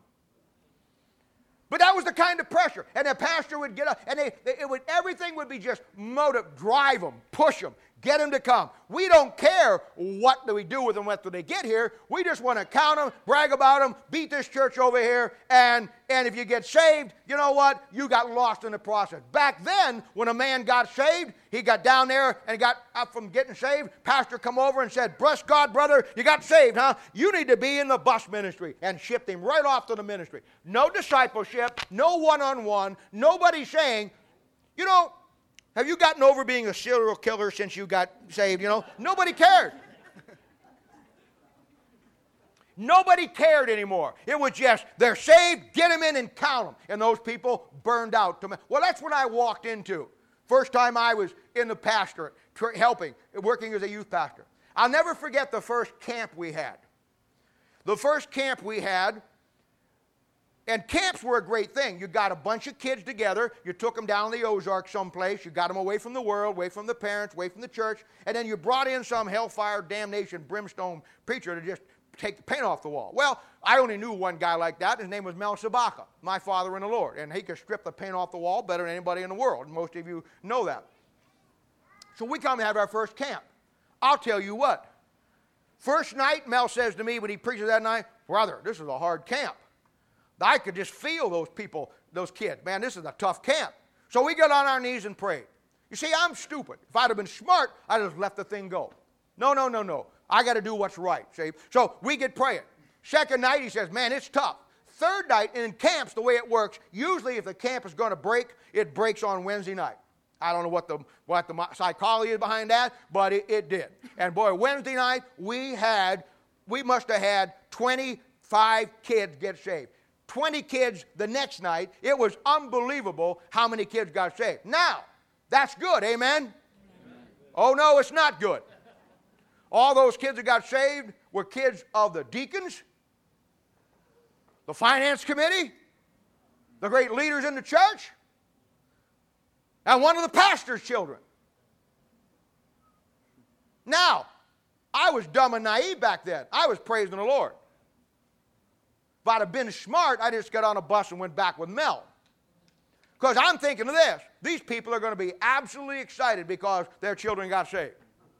But that was the kind of pressure. And the pastor would get up, and everything would be just motive, drive them, push them, get them to come. We don't care what do we do with them after they get here. We just want to count them, brag about them, beat this church over here, and if you get saved, you know what? You got lost in the process. Back then, when a man got saved, he got down there and got up from getting saved. Pastor come over and said, "Bless God, brother, you got saved, huh? You need to be in the bus ministry," and shipped him right off to the ministry. No discipleship, no one-on-one, nobody saying, have you gotten over being a serial killer since you got saved? Nobody cared. Nobody cared anymore. It was just, they're saved, get them in and count them. And those people burned out. Well, that's what I walked into. First time I was in the pastorate, working as a youth pastor. I'll never forget the first camp we had. The first camp we had, And camps were a great thing. You got a bunch of kids together. You took them down to the Ozarks someplace. You got them away from the world, away from the parents, away from the church. And then you brought in some hellfire, damnation, brimstone preacher to just take the paint off the wall. Well, I only knew one guy like that. His name was Mel Sabaka, my father in the Lord. And he could strip the paint off the wall better than anybody in the world. Most of you know that. So we come and have our first camp. I'll tell you what. First night, Mel says to me when he preaches that night, brother, this is a hard camp. I could just feel those people, those kids. Man, this is a tough camp. So we got on our knees and prayed. You see, I'm stupid. If I'd have been smart, I'd have let the thing go. No. I got to do what's right. See? So we get praying. Second night, he says, man, it's tough. Third night, in camps, the way it works, usually if the camp is going to break, it breaks on Wednesday night. I don't know what the psychology is behind that, but it did. And boy, Wednesday night, we must have had 25 kids get saved. 20 kids the next night. It was unbelievable how many kids got saved. Now, that's good, amen? Oh, no, it's not good. All those kids that got saved were kids of the deacons, the finance committee, the great leaders in the church, and one of the pastor's children. Now, I was dumb and naive back then. I was praising the Lord. If I'd have been smart, I just got on a bus and went back with Mel. Because I'm thinking of this. These people are going to be absolutely excited because their children got saved.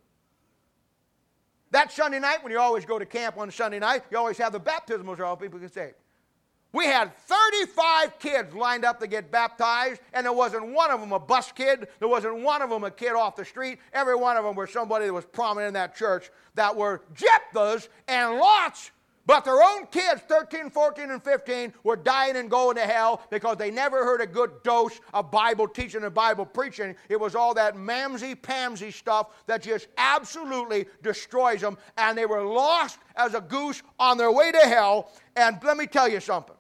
That Sunday night, when you always go to camp on Sunday night, you always have the baptismal so all people get saved. We had 35 kids lined up to get baptized, and there wasn't one of them a bus kid. There wasn't one of them a kid off the street. Every one of them was somebody that was prominent in that church that were Jephthahs and Lots. But their own kids, 13, 14, and 15, were dying and going to hell because they never heard a good dose of Bible teaching and Bible preaching. It was all that mamsy-pamsy stuff that just absolutely destroys them. And they were lost as a goose on their way to hell. And let me tell you something.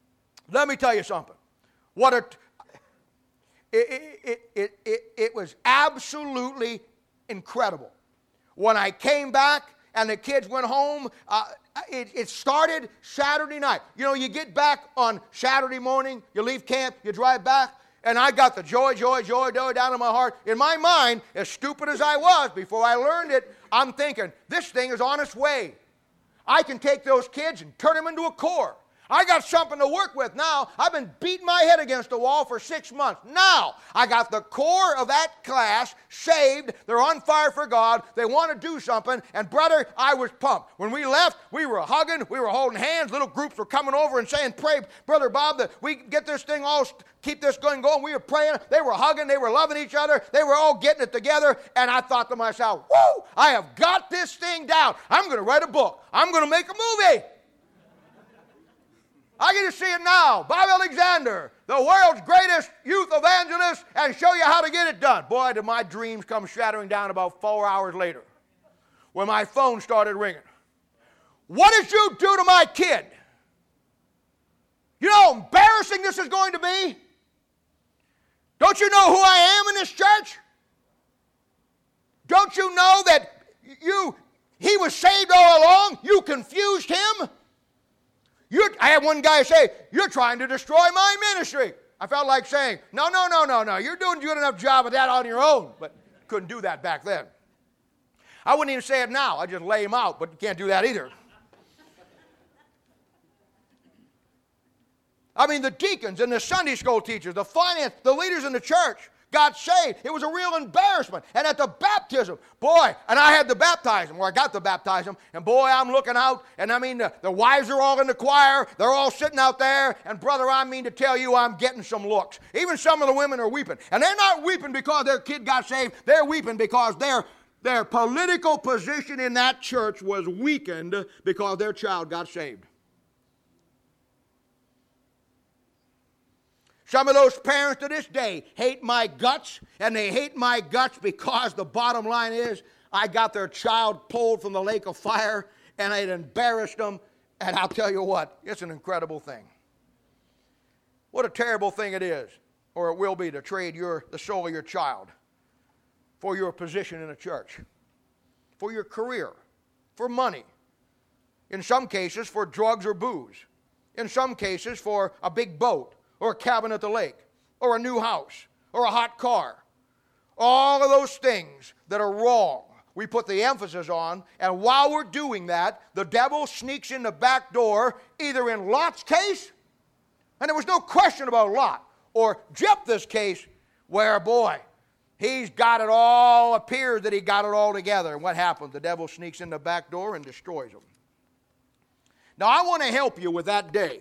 It was absolutely incredible. When I came back and the kids went home, it started Saturday night. You know, you get back on Saturday morning, you leave camp, you drive back, and I got the joy down in my heart. In my mind, as stupid as I was before I learned it, I'm thinking, this thing is on its way. I can take those kids and turn them into a corps. I got something to work with now. I've been beating my head against the wall for 6 months. Now, I got the core of that class saved. They're on fire for God. They want to do something. And, brother, I was pumped. When we left, we were hugging. We were holding hands. Little groups were coming over and saying, pray, Brother Bob, that we get this thing all, keep this going. We were praying. They were hugging. They were loving each other. They were all getting it together. And I thought to myself, whoo, I have got this thing down. I'm going to write a book. I'm going to make a movie. I get to see it now. Bob Alexander, the world's greatest youth evangelist, and show you how to get it done. Boy, did my dreams come shattering down about 4 hours later when my phone started ringing. What did you do to my kid? You know how embarrassing this is going to be? Don't you know who I am in this church? Don't you know that he was saved all along? You confused him? I had one guy say, you're trying to destroy my ministry. I felt like saying, no. You're doing a good enough job of that on your own. But couldn't do that back then. I wouldn't even say it now. I just lay him out, but you can't do that either. I mean, the deacons and the Sunday school teachers, the finance, the leaders in the church got saved. It was a real embarrassment. And at the baptism, boy, and I had to baptize them, or I got to baptize them, and boy, I'm looking out, and I mean, the wives are all in the choir, they're all sitting out there, and brother, I mean to tell you, I'm getting some looks. Even some of the women are weeping. And they're not weeping because their kid got saved, they're weeping because their political position in that church was weakened because their child got saved. Some of those parents to this day hate my guts, and they hate my guts because the bottom line is I got their child pulled from the lake of fire, and it embarrassed them, and I'll tell you what, it's an incredible thing. What a terrible thing it is, or it will be, to trade the soul of your child for your position in a church, for your career, for money, in some cases for drugs or booze. in some cases for a big boat or a cabin at the lake or a new house or a hot car. All of those things that are wrong, we put the emphasis on, and while we're doing that, the devil sneaks in the back door, either in Lot's case, and there was no question about Lot, or Jephthah's case, where, boy, he's got it all, appears that he got it all together. And what happens? The devil sneaks in the back door and destroys them. Now, I want to help you with that day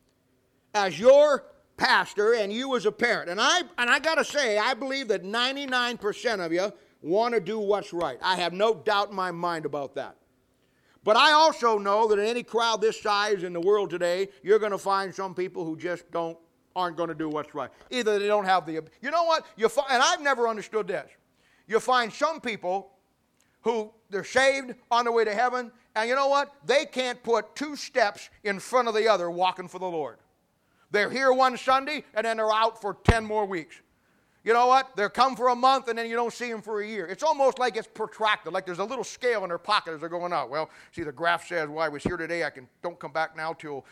as your pastor and you as a parent. And I got to say, I believe that 99% of you want to do what's right. I have no doubt in my mind about that. But I also know that in any crowd this size in the world today, you're going to find some people who just aren't going to do what's right. Either they don't have the... You know what? And I've never understood this. You'll find some people who they're saved on their way to heaven, and you know what? They can't put 2 steps in front of the other walking for the Lord. They're here one Sunday, and then they're out for 10 more weeks. You know what? They're come for a month, and then you don't see them for a year. It's almost like it's protracted, like there's a little scale in their pocket as they're going out. Well, see, the graph says, well, I was here today. Don't come back now till,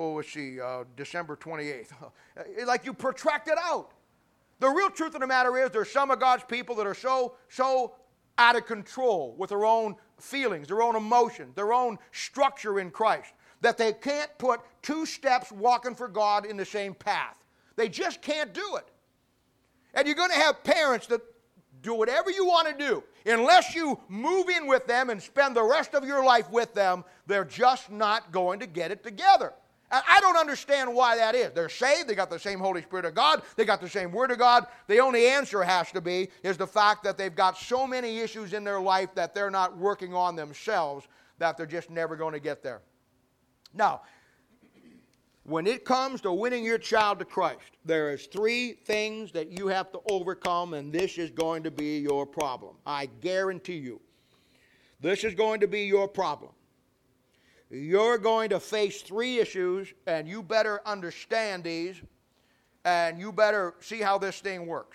December 28th. Like you protract it out. The real truth of the matter is there's some of God's people that are so out of control with their own feelings, their own emotions, their own structure in Christ, that they can't put 2 steps walking for God in the same path. They just can't do it. And you're going to have parents that do whatever you want to do. Unless you move in with them and spend the rest of your life with them, they're just not going to get it together. And I don't understand why that is. They're saved. They got the same Holy Spirit of God. They got the same Word of God. The only answer has to be is the fact that they've got so many issues in their life that they're not working on themselves that they're just never going to get there. Now, when it comes to winning your child to Christ, there is 3 things that you have to overcome, and this is going to be your problem. I guarantee you. This is going to be your problem. You're going to face 3 issues, and you better understand these, and you better see how this thing works.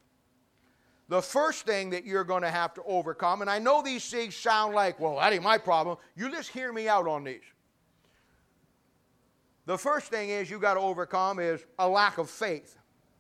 The first thing that you're going to have to overcome, and I know these things sound like, well, that ain't my problem. You just hear me out on these. The first thing is you got to overcome is a lack of faith.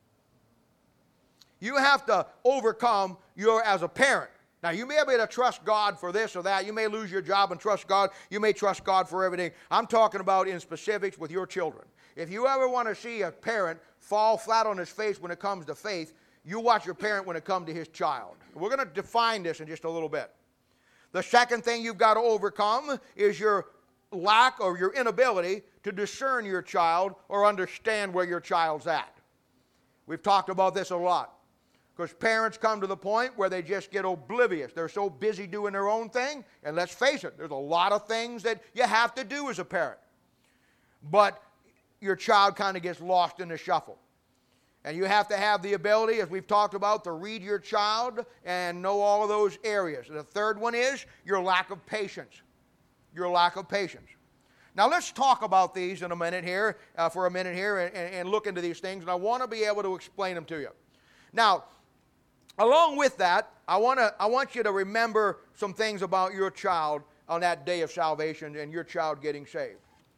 You have to overcome as a parent. Now, you may be able to trust God for this or that. You may lose your job and trust God. You may trust God for everything. I'm talking about in specifics with your children. If you ever want to see a parent fall flat on his face when it comes to faith, you watch your parent when it comes to his child. We're going to define this in just a little bit. The second thing you've got to overcome is your lack or your inability to discern your child or understand where your child's at. We've talked about this a lot. Because parents come to the point where they just get oblivious. They're so busy doing their own thing. And let's face it, there's a lot of things that you have to do as a parent. But your child kind of gets lost in the shuffle. And you have to have the ability, as we've talked about, to read your child and know all of those areas. And the third one is your lack of patience. Your lack of patience. Now let's talk about these in a minute here, and look into these things. And I want to be able to explain them to you. Now, along with that, I want you to remember some things about your child on that day of salvation and your child getting saved.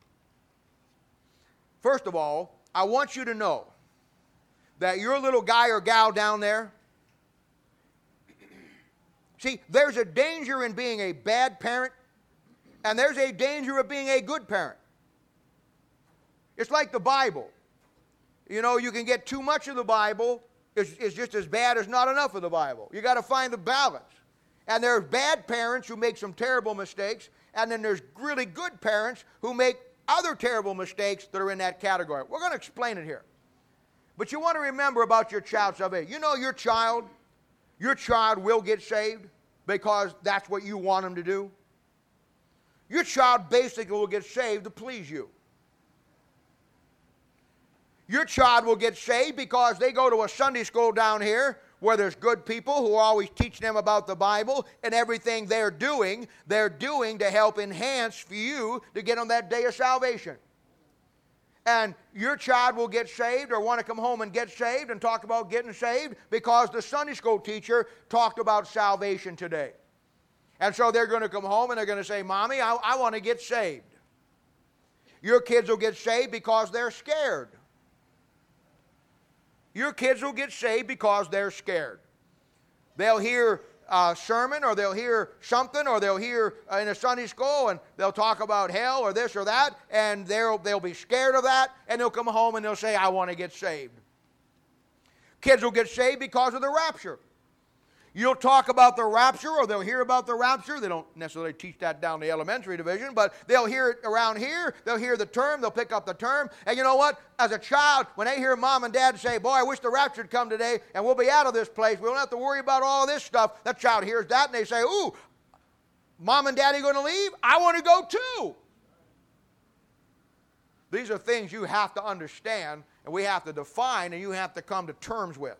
First of all, I want you to know that your little guy or gal down there, see, there's a danger in being a bad parent, and there's a danger of being a good parent. It's like the Bible. You know, you can get too much of the Bible. It's just as bad as not enough of the Bible. You got to find the balance. And there's bad parents who make some terrible mistakes, and then there's really good parents who make other terrible mistakes that are in that category. We're going to explain it here. But you want to remember about your child's salvation. You know your child will get saved because that's what you want him to do. Your child basically will get saved to please you. Your child will get saved because they go to a Sunday school down here where there's good people who always teach them about the Bible, and everything they're doing to help enhance for you to get on that day of salvation. And your child will get saved or want to come home and get saved and talk about getting saved because the Sunday school teacher talked about salvation today. And so they're going to come home and they're going to say, Mommy, I want to get saved. Your kids will get saved because they're scared. Your kids will get saved because they're scared. They'll hear a sermon, or they'll hear something, or they'll hear in a Sunday school, and they'll talk about hell or this or that, and they'll be scared of that, and they'll come home and they'll say, I want to get saved. Kids will get saved because of the rapture. You'll talk about the rapture, or they'll hear about the rapture. They don't necessarily teach that down the elementary division, but they'll hear it around here. They'll hear the term. They'll pick up the term. And you know what? As a child, when they hear mom and dad say, boy, I wish the rapture would come today, and we'll be out of this place. We don't have to worry about all of this stuff. That child hears that, and they say, ooh, mom and daddy going to leave? I want to go too. These are things you have to understand, and we have to define, and you have to come to terms with.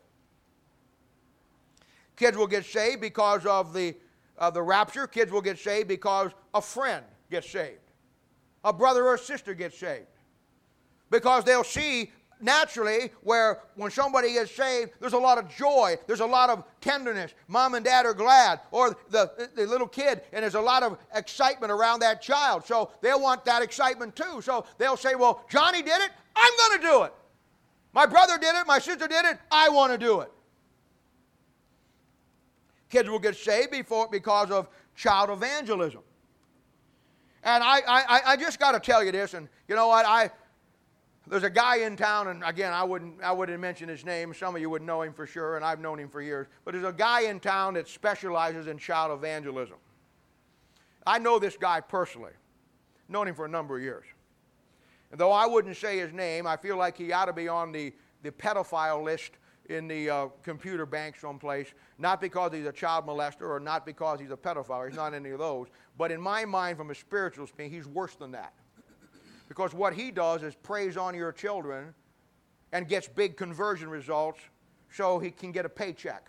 Kids will get saved because of the rapture. Kids will get saved because a friend gets saved. A brother or a sister gets saved. Because they'll see naturally where when somebody gets saved, there's a lot of joy. There's a lot of tenderness. Mom and dad are glad. Or the little kid, and there's a lot of excitement around that child. So they'll want that excitement too. So they'll say, well, Johnny did it. I'm going to do it. My brother did it. My sister did it. I want to do it. Kids will get saved because of child evangelism. And I just got to tell you this, and you know what, there's a guy in town, and again, I wouldn't mention his name. Some of you would know him for sure, and I've known him for years. But there's a guy in town that specializes in child evangelism. I know this guy personally. Known him for a number of years. And though I wouldn't say his name, I feel like he ought to be on the pedophile list in the computer bank someplace, not because he's a child molester or not because he's a pedophile. He's not any of those. But in my mind, from a spiritual standpoint, he's worse than that. Because what he does is preys on your children and gets big conversion results so he can get a paycheck.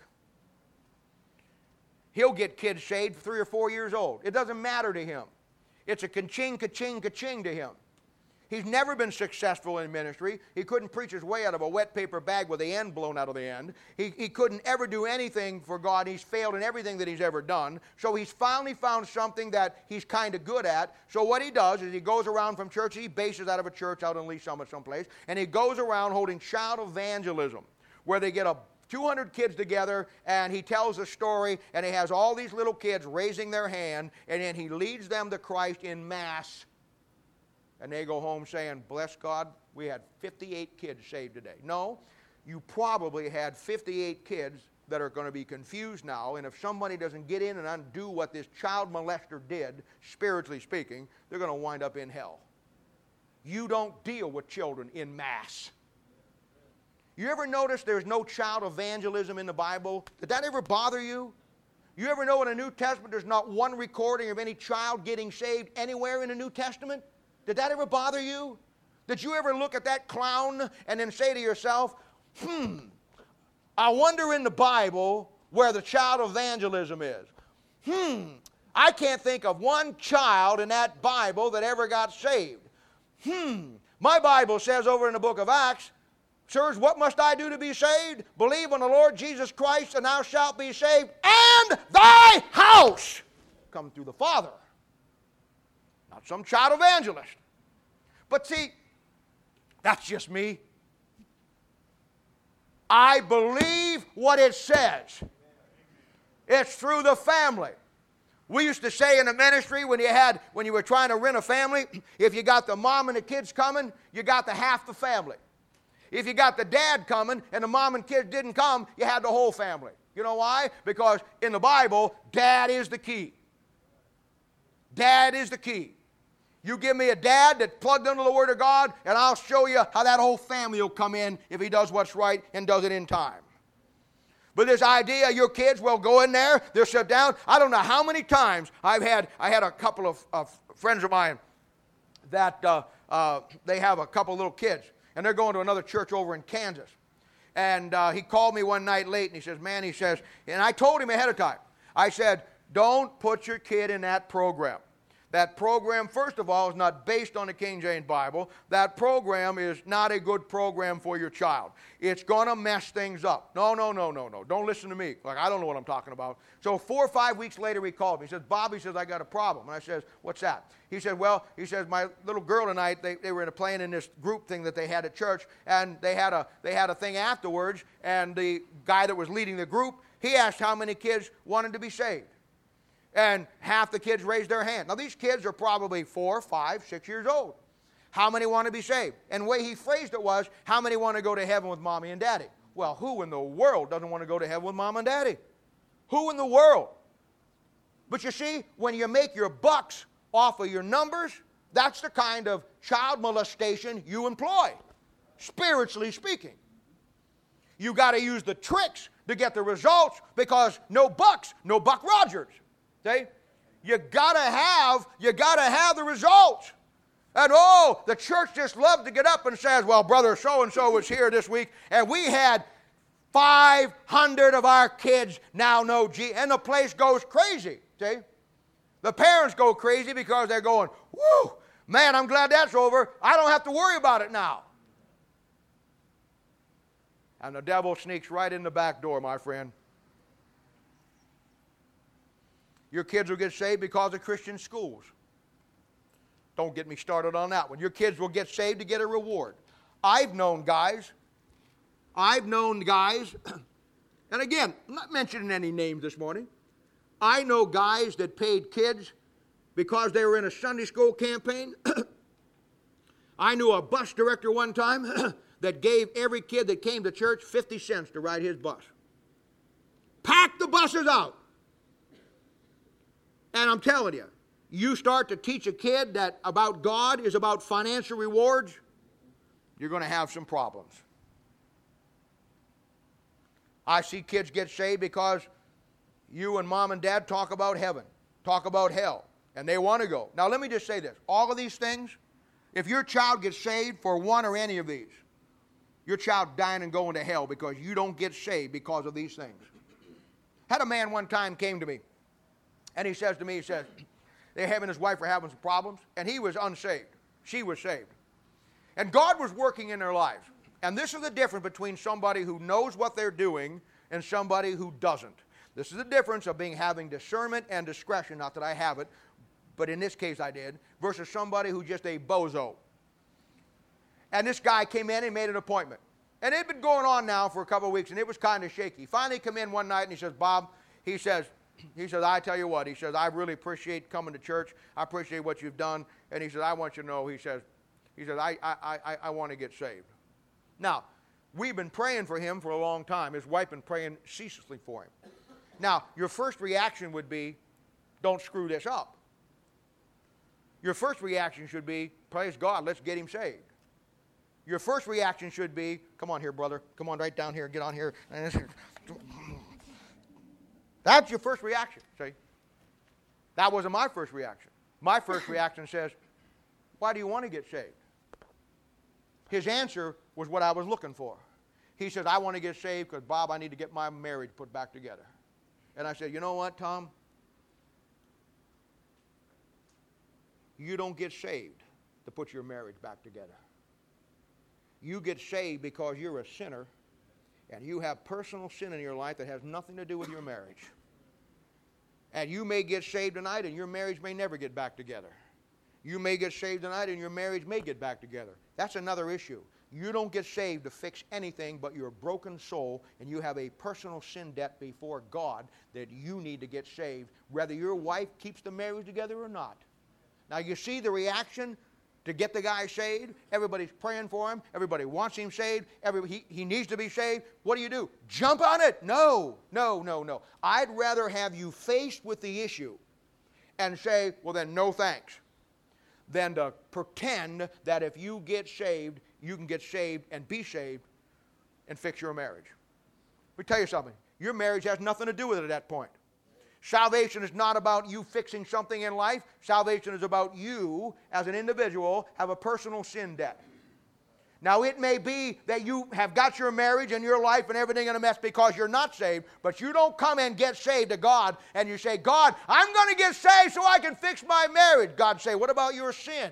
He'll get kids saved 3 or 4 years old. It doesn't matter to him. It's a ka-ching, ka-ching, ka-ching to him. He's never been successful in ministry. He couldn't preach his way out of a wet paper bag with the end blown out of the end. He couldn't ever do anything for God. He's failed in everything that he's ever done. So he's finally found something that he's kind of good at. So what he does is he goes around from church. He bases out of a church out in Lee Summit someplace. And he goes around holding child evangelism, where they get 200 kids together, and he tells a story, and he has all these little kids raising their hand, and then he leads them to Christ in mass. And they go home saying, bless God, we had 58 kids saved today. No, you probably had 58 kids that are going to be confused now, and if somebody doesn't get in and undo what this child molester did, spiritually speaking, they're going to wind up in hell. You don't deal with children in mass. You ever notice there's no child evangelism in the Bible? Did that ever bother you? You ever know in the New Testament there's not one recording of any child getting saved anywhere in the New Testament? Did that ever bother you? Did you ever look at that clown and then say to yourself, I wonder in the Bible where the child evangelism is. I can't think of one child in that Bible that ever got saved. My Bible says over in the book of Acts, sirs, what must I do to be saved? Believe on the Lord Jesus Christ, and thou shalt be saved, and thy house. Come through the Father. Not some child evangelist. But see, that's just me. I believe what it says. It's through the family. We used to say in the ministry when you were trying to rent a family, if you got the mom and the kids coming, you got the half the family. If you got the dad coming and the mom and kids didn't come, you had the whole family. You know why? Because in the Bible, dad is the key. Dad is the key. You give me a dad that's plugged into the Word of God, and I'll show you how that whole family will come in if he does what's right and does it in time. But this idea, your kids will go in there, they'll sit down. I don't know how many times I had a couple of friends of mine that they have a couple little kids, and they're going to another church over in Kansas. And he called me one night late, and he says, man, and I told him ahead of time. I said, don't put your kid in that program. That program, first of all, is not based on the King James Bible. That program is not a good program for your child. It's going to mess things up. No. Don't listen to me. Like, I don't know what I'm talking about. So 4 or 5 weeks later, he called me. He says, Bob, he says, I got a problem. And I says, what's that? He said, well, he says, my little girl tonight, they were playing in this group thing that they had at church, and they had a thing afterwards, and the guy that was leading the group, he asked how many kids wanted to be saved. And half the kids raised their hand. Now, these kids are probably 4, 5, 6 years old. How many want to be saved? And the way he phrased it was, how many want to go to heaven with mommy and daddy? Well, who in the world doesn't want to go to heaven with mom and daddy? Who in the world? But you see, when you make your bucks off of your numbers, that's the kind of child molestation you employ, spiritually speaking. You got to use the tricks to get the results, because no Buck Rogers. See? You gotta have the results. And the church just loves to get up and says, well, brother so-and-so was here this week, and we had 500 of our kids now know Jesus. And the place goes crazy, see? The parents go crazy because they're going, whoo, man, I'm glad that's over. I don't have to worry about it now. And the devil sneaks right in the back door, my friend. Your kids will get saved because of Christian schools. Don't get me started on that one. Your kids will get saved to get a reward. I've known guys, and again, I'm not mentioning any names this morning. I know guys that paid kids because they were in a Sunday school campaign. I knew a bus director one time that gave every kid that came to church 50 cents to ride his bus. Packed the buses out. And I'm telling you, you start to teach a kid that about God is about financial rewards, you're going to have some problems. I see kids get saved because you and mom and dad talk about heaven, talk about hell, and they want to go. Now let me just say this. All of these things, if your child gets saved for one or any of these, your child dying and going to hell because you don't get saved because of these things. Had a man one time came to me, and he says to me, his wife were having some problems, and he was unsaved. She was saved. And God was working in their lives. And this is the difference between somebody who knows what they're doing and somebody who doesn't. This is the difference of having discernment and discretion, not that I have it, but in this case I did, versus somebody who's just a bozo. And this guy came in and made an appointment. And it had been going on now for a couple of weeks, and it was kind of shaky. He finally came in one night, and he says, Bob, he says, I tell you what, he says, I really appreciate coming to church. I appreciate what you've done. And he says, I want you to know, he says, I want to get saved. Now, we've been praying for him for a long time. His wife been praying ceaselessly for him. Now, your first reaction would be, don't screw this up. Your first reaction should be, praise God, let's get him saved. Your first reaction should be, come on here, brother. Come on right down here. Get on here. That's your first reaction, see? That wasn't my first reaction. My first reaction says, why do you want to get saved? His answer was what I was looking for. He says, I want to get saved because, Bob, I need to get my marriage put back together. And I said, you know what, Tom? You don't get saved to put your marriage back together. You get saved because you're a sinner and you have personal sin in your life that has nothing to do with your marriage. And you may get saved tonight and your marriage may never get back together. You may get saved tonight and your marriage may get back together. That's another issue. You don't get saved to fix anything but your broken soul, and you have a personal sin debt before God that you need to get saved, whether your wife keeps the marriage together or not. Now you see the reaction to get the guy saved. Everybody's praying for him. Everybody wants him saved. He needs to be saved. What do? Jump on it? No. I'd rather have you faced with the issue and say, well then, no thanks, than to pretend that if you get saved, you can get saved and be saved and fix your marriage. Let me tell you something. Your marriage has nothing to do with it at that point. Salvation is not about you fixing something in life. Salvation is about you, as an individual, have a personal sin debt. Now, it may be that you have got your marriage and your life and everything in a mess because you're not saved, but you don't come and get saved to God and you say, God, I'm going to get saved so I can fix my marriage. God say, what about your sin?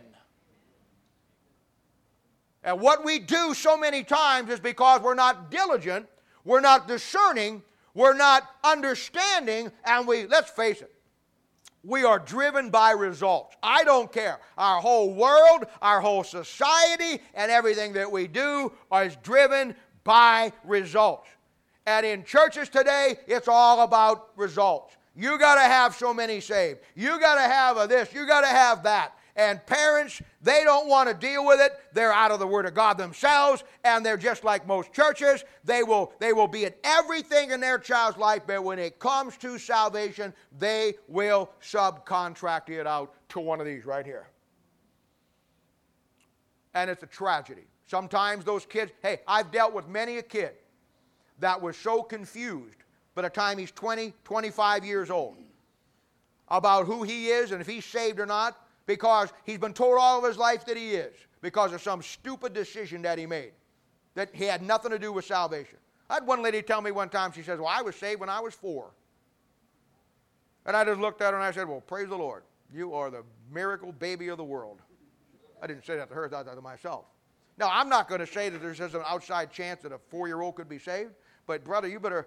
And what we do so many times is because we're not diligent, we're not discerning, we're not understanding, and let's face it, we are driven by results. I don't care. Our whole world, our whole society, and everything that we do is driven by results. And in churches today, it's all about results. You got to have so many saved. You got to have this. You got to have that. And parents, they don't want to deal with it. They're out of the Word of God themselves, and they're just like most churches. They will be at everything in their child's life, but when it comes to salvation, they will subcontract it out to one of these right here. And it's a tragedy. Sometimes those kids, hey, I've dealt with many a kid that was so confused by the time he's 20, 25 years old about who he is and if he's saved or not, because he's been told all of his life that he is, because of some stupid decision that he made, that he had nothing to do with salvation. I had one lady tell me one time, she says, well, I was saved when I was 4. And I just looked at her and I said, well, praise the Lord. You are the miracle baby of the world. I didn't say that to her, I thought that to myself. Now, I'm not going to say that there's just an outside chance that a 4-year-old could be saved. But brother, you better,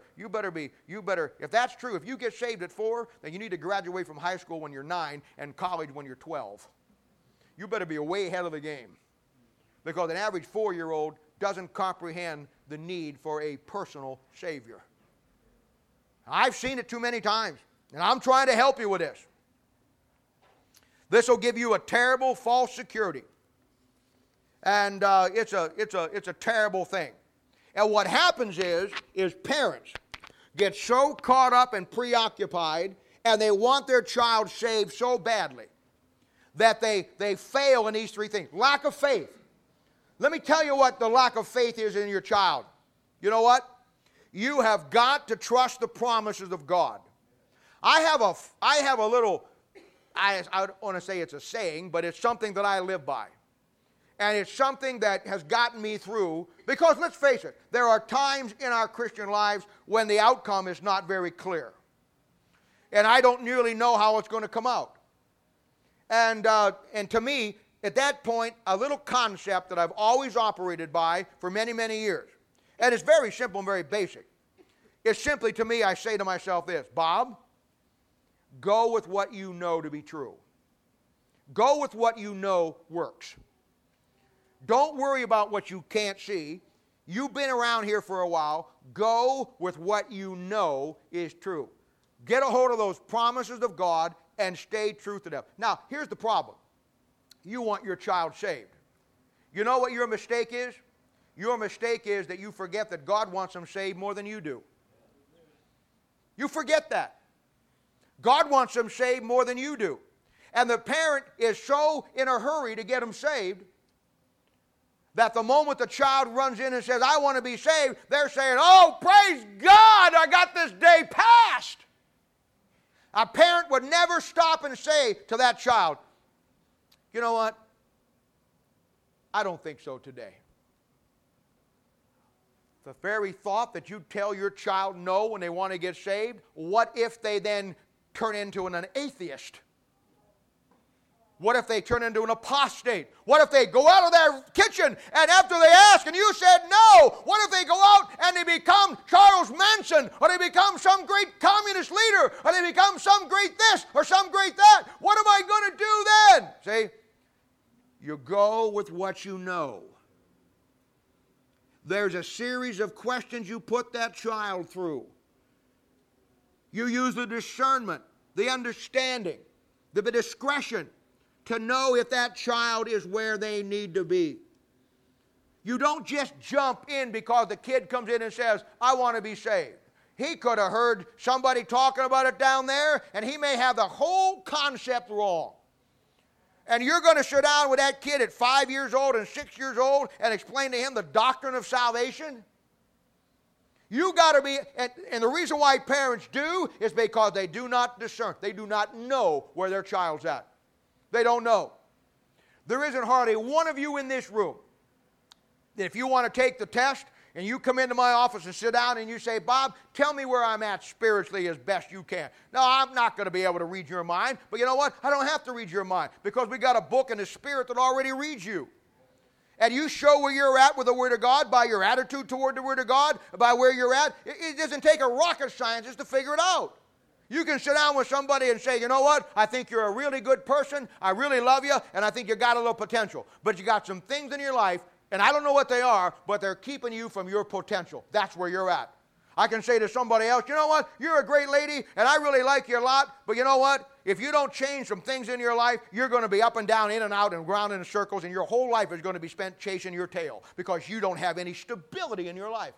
if that's true, if you get saved at 4, then you need to graduate from high school when you're 9 and college when you're 12. You better be way ahead of the game. Because an average 4-year-old doesn't comprehend the need for a personal Savior. I've seen it too many times, and I'm trying to help you with this. This will give you a terrible false security. And it's a terrible thing. And what happens is parents get so caught up and preoccupied, and they want their child saved so badly that they fail in these 3 things. Lack of faith. Let me tell you what the lack of faith is in your child. You know what? You have got to trust the promises of God. I have a little, I don't want to say it's a saying, but it's something that I live by. And it's something that has gotten me through, because let's face it, there are times in our Christian lives when the outcome is not very clear. And I don't nearly know how it's going to come out. And to me, at that point, a little concept that I've always operated by for many, many years. And it's very simple and very basic. It's simply, to me, I say to myself this, Bob, go with what you know to be true. Go with what you know works. Don't worry about what you can't see. You've been around here for a while. Go with what you know is true. Get a hold of those promises of God and stay true to them. Now, here's the problem. You want your child saved. You know what your mistake is? Your mistake is that you forget that God wants them saved more than you do. You forget that. God wants them saved more than you do. And the parent is so in a hurry to get them saved that the moment the child runs in and says, I want to be saved, they're saying, oh, praise God, I got this day passed. A parent would never stop and say to that child, you know what? I don't think so today. The very thought that you tell your child no when they want to get saved, what if they then turn into an atheist? What if they turn into an apostate? What if they go out of their kitchen and after they ask and you said no? What if they go out and they become Charles Manson, or they become some great communist leader, or they become some great this or some great that? What am I going to do then? See, you go with what you know. There's a series of questions you put that child through. You use the discernment, the understanding, the discretion to know if that child is where they need to be. You don't just jump in because the kid comes in and says, I want to be saved. He could have heard somebody talking about it down there, and he may have the whole concept wrong. And you're going to sit down with that kid at 5 years old and 6 years old and explain to him the doctrine of salvation? You got to be, and the reason why parents do is because they do not discern. They do not know where their child's at. They don't know. There isn't hardly one of you in this room If you want to take the test and you come into my office and sit down and you say, Bob, tell me where I'm at spiritually as best you can. No, I'm not going to be able to read your mind. But you know what? I don't have to read your mind because we got a book in the Spirit that already reads you. And you show where you're at with the Word of God by your attitude toward the Word of God, by where you're at. It doesn't take a rocket scientist to figure it out. You can sit down with somebody and say, you know what, I think you're a really good person, I really love you, and I think you got a little potential. But you got some things in your life, and I don't know what they are, but they're keeping you from your potential. That's where you're at. I can say to somebody else, you know what, you're a great lady, and I really like you a lot, but you know what, if you don't change some things in your life, you're going to be up and down, in and out, and round in circles, and your whole life is going to be spent chasing your tail because you don't have any stability in your life.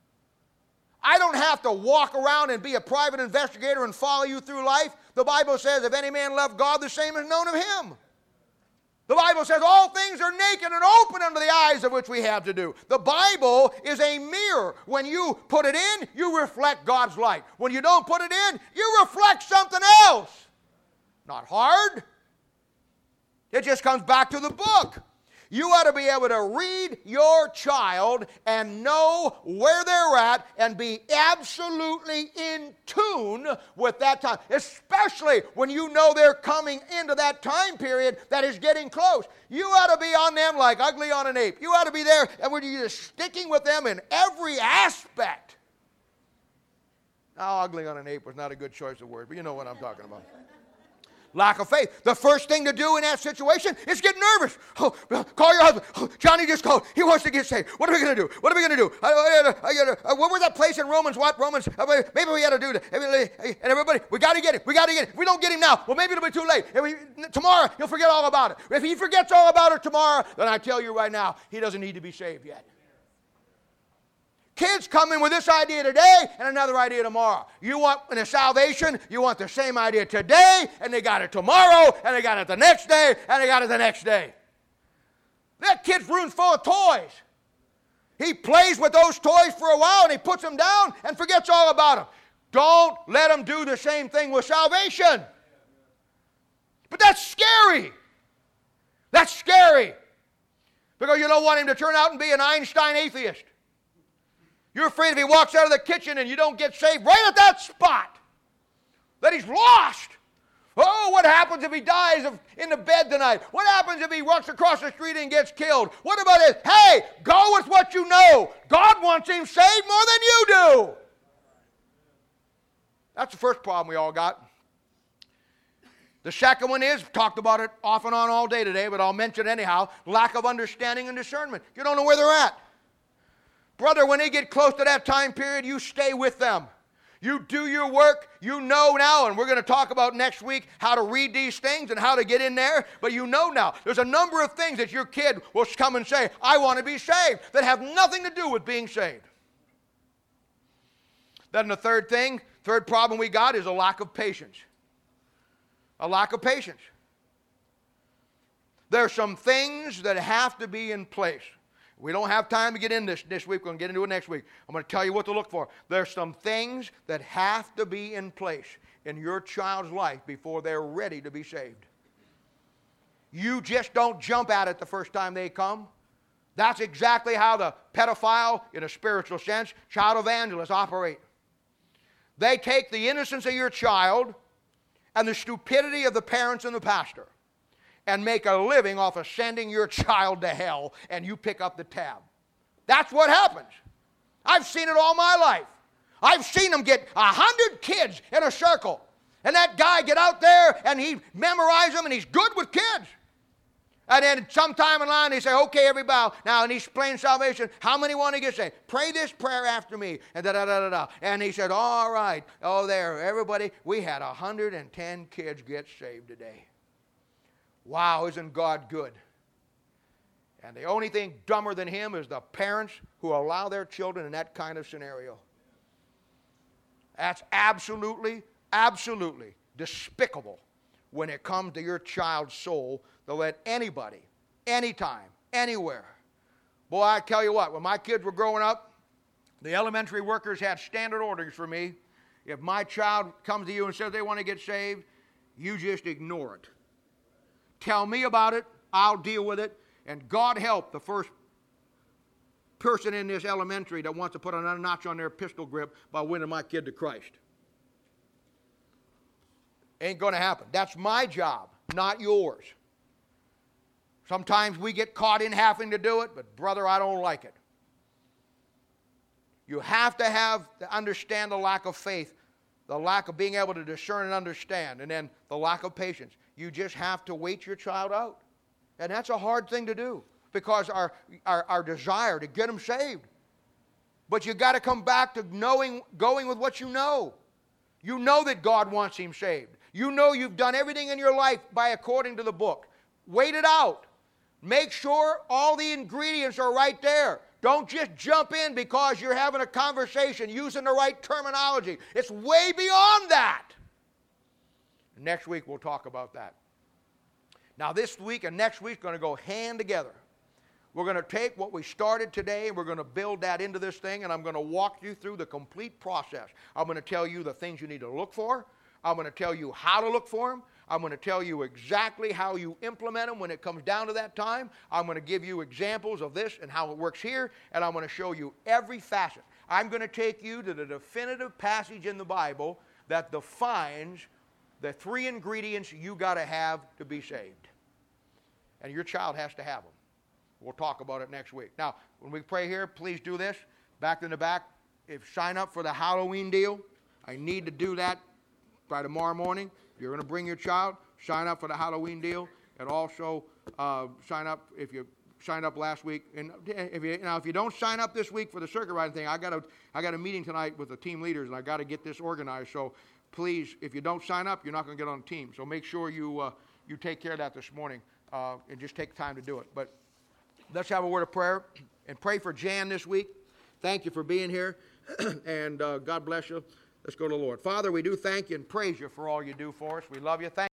I don't have to walk around and be a private investigator and follow you through life. The Bible says, if any man love God, the same is known of him. The Bible says, all things are naked and open unto the eyes of which we have to do. The Bible is a mirror. When you put it in, you reflect God's light. When you don't put it in, you reflect something else. Not hard. It just comes back to the book. You ought to be able to read your child and know where they're at and be absolutely in tune with that time, especially when you know they're coming into that time period that is getting close. You ought to be on them like ugly on an ape. You ought to be there and we're just sticking with them in every aspect. Now, ugly on an ape was not a good choice of word, but you know what I'm talking about. Lack of faith. The first thing to do in that situation is get nervous. Oh, call your husband. Oh, Johnny just called. He wants to get saved. What are we going to do? What are we going to do? What was that place in Romans? What? Romans? Maybe we got to do that. And everybody, we got to get him. We got to get him. If we don't get him now, well, maybe it'll be too late. Tomorrow, he'll forget all about it. If he forgets all about it tomorrow, then I tell you right now, he doesn't need to be saved yet. Kids come in with this idea today and another idea tomorrow. You want in a salvation, you want the same idea today, and they got it tomorrow, and they got it the next day, and they got it the next day. That kid's room's full of toys. He plays with those toys for a while, and he puts them down and forgets all about them. Don't let him do the same thing with salvation. But that's scary. That's scary. Because you don't want him to turn out and be an Einstein atheist. You're afraid if he walks out of the kitchen and you don't get saved right at that spot, that he's lost. Oh, what happens if he dies in the bed tonight? What happens if he walks across the street and gets killed? What about it? Hey, go with what you know. God wants him saved more than you do. That's the first problem we all got. The second one is, talked about it off and on all day today, but I'll mention it anyhow, lack of understanding and discernment. You don't know where they're at. Brother, when they get close to that time period, you stay with them. You do your work. You know now, and we're going to talk about next week how to read these things and how to get in there. But you know now, there's a number of things that your kid will come and say, I want to be saved, that have nothing to do with being saved. Then the third problem we got is a lack of patience. A lack of patience. There are some things that have to be in place. We don't have time to get in this week. We're going to get into it next week. I'm going to tell you what to look for. There's some things that have to be in place in your child's life before they're ready to be saved. You just don't jump at it the first time they come. That's exactly how the pedophile, in a spiritual sense, child evangelists operate. They take the innocence of your child and the stupidity of the parents and the pastor and make a living off of sending your child to hell, and you pick up the tab. That's what happens. I've seen it all my life. I've seen them get 100 kids in a circle, and that guy get out there, and he memorizes them, and he's good with kids. And then sometime in line, they say, okay, everybody, now, and he's explaining salvation. How many want to get saved? Pray this prayer after me, and da-da-da-da-da. And he said, all right. Oh, there, everybody, we had 110 kids get saved today. Wow, isn't God good? And the only thing dumber than him is the parents who allow their children in that kind of scenario. That's absolutely, absolutely despicable when it comes to your child's soul to let anybody, anytime, anywhere. Boy, I tell you what, when my kids were growing up, the elementary workers had standard orders for me. If my child comes to you and says they want to get saved, you just ignore it. Tell me about it, I'll deal with it, and God help the first person in this elementary that wants to put another notch on their pistol grip by winning my kid to Christ. Ain't going to happen. That's my job, not yours. Sometimes we get caught in having to do it, but brother, I don't like it. You have to understand the lack of faith, the lack of being able to discern and understand, and then the lack of patience. You just have to wait your child out. And that's a hard thing to do because our desire to get them saved. But you got to come back to going with what you know. You know that God wants him saved. You know you've done everything in your life according to the book. Wait it out. Make sure all the ingredients are right there. Don't just jump in because you're having a conversation using the right terminology. It's way beyond that. Next week we'll talk about that. Now this week and next week are going to go hand together. We're going to take what we started today and we're going to build that into this thing, and I'm going to walk you through the complete process. I'm going to tell you the things you need to look for. I'm going to tell you how to look for them. I'm going to tell you exactly how you implement them when it comes down to that time. I'm going to give you examples of this and how it works here, and I'm going to show you every facet. I'm going to take you to the definitive passage in the Bible that defines the 3 ingredients you got to have to be saved. And your child has to have them. We'll talk about it next week. Now, when we pray here, please do this. Back in the back, sign up for the Halloween deal. I need to do that by tomorrow morning. If you're going to bring your child, sign up for the Halloween deal. And also sign up if you signed up last week. And if you don't sign up this week for the circuit riding thing, I got a meeting tonight with the team leaders, and I got to get this organized. So please, if you don't sign up, you're not going to get on the team. So make sure you take care of that this morning and just take time to do it. But let's have a word of prayer and pray for Jan this week. Thank you for being here, and God bless you. Let's go to the Lord. Father, we do thank you and praise you for all you do for us. We love you. Thank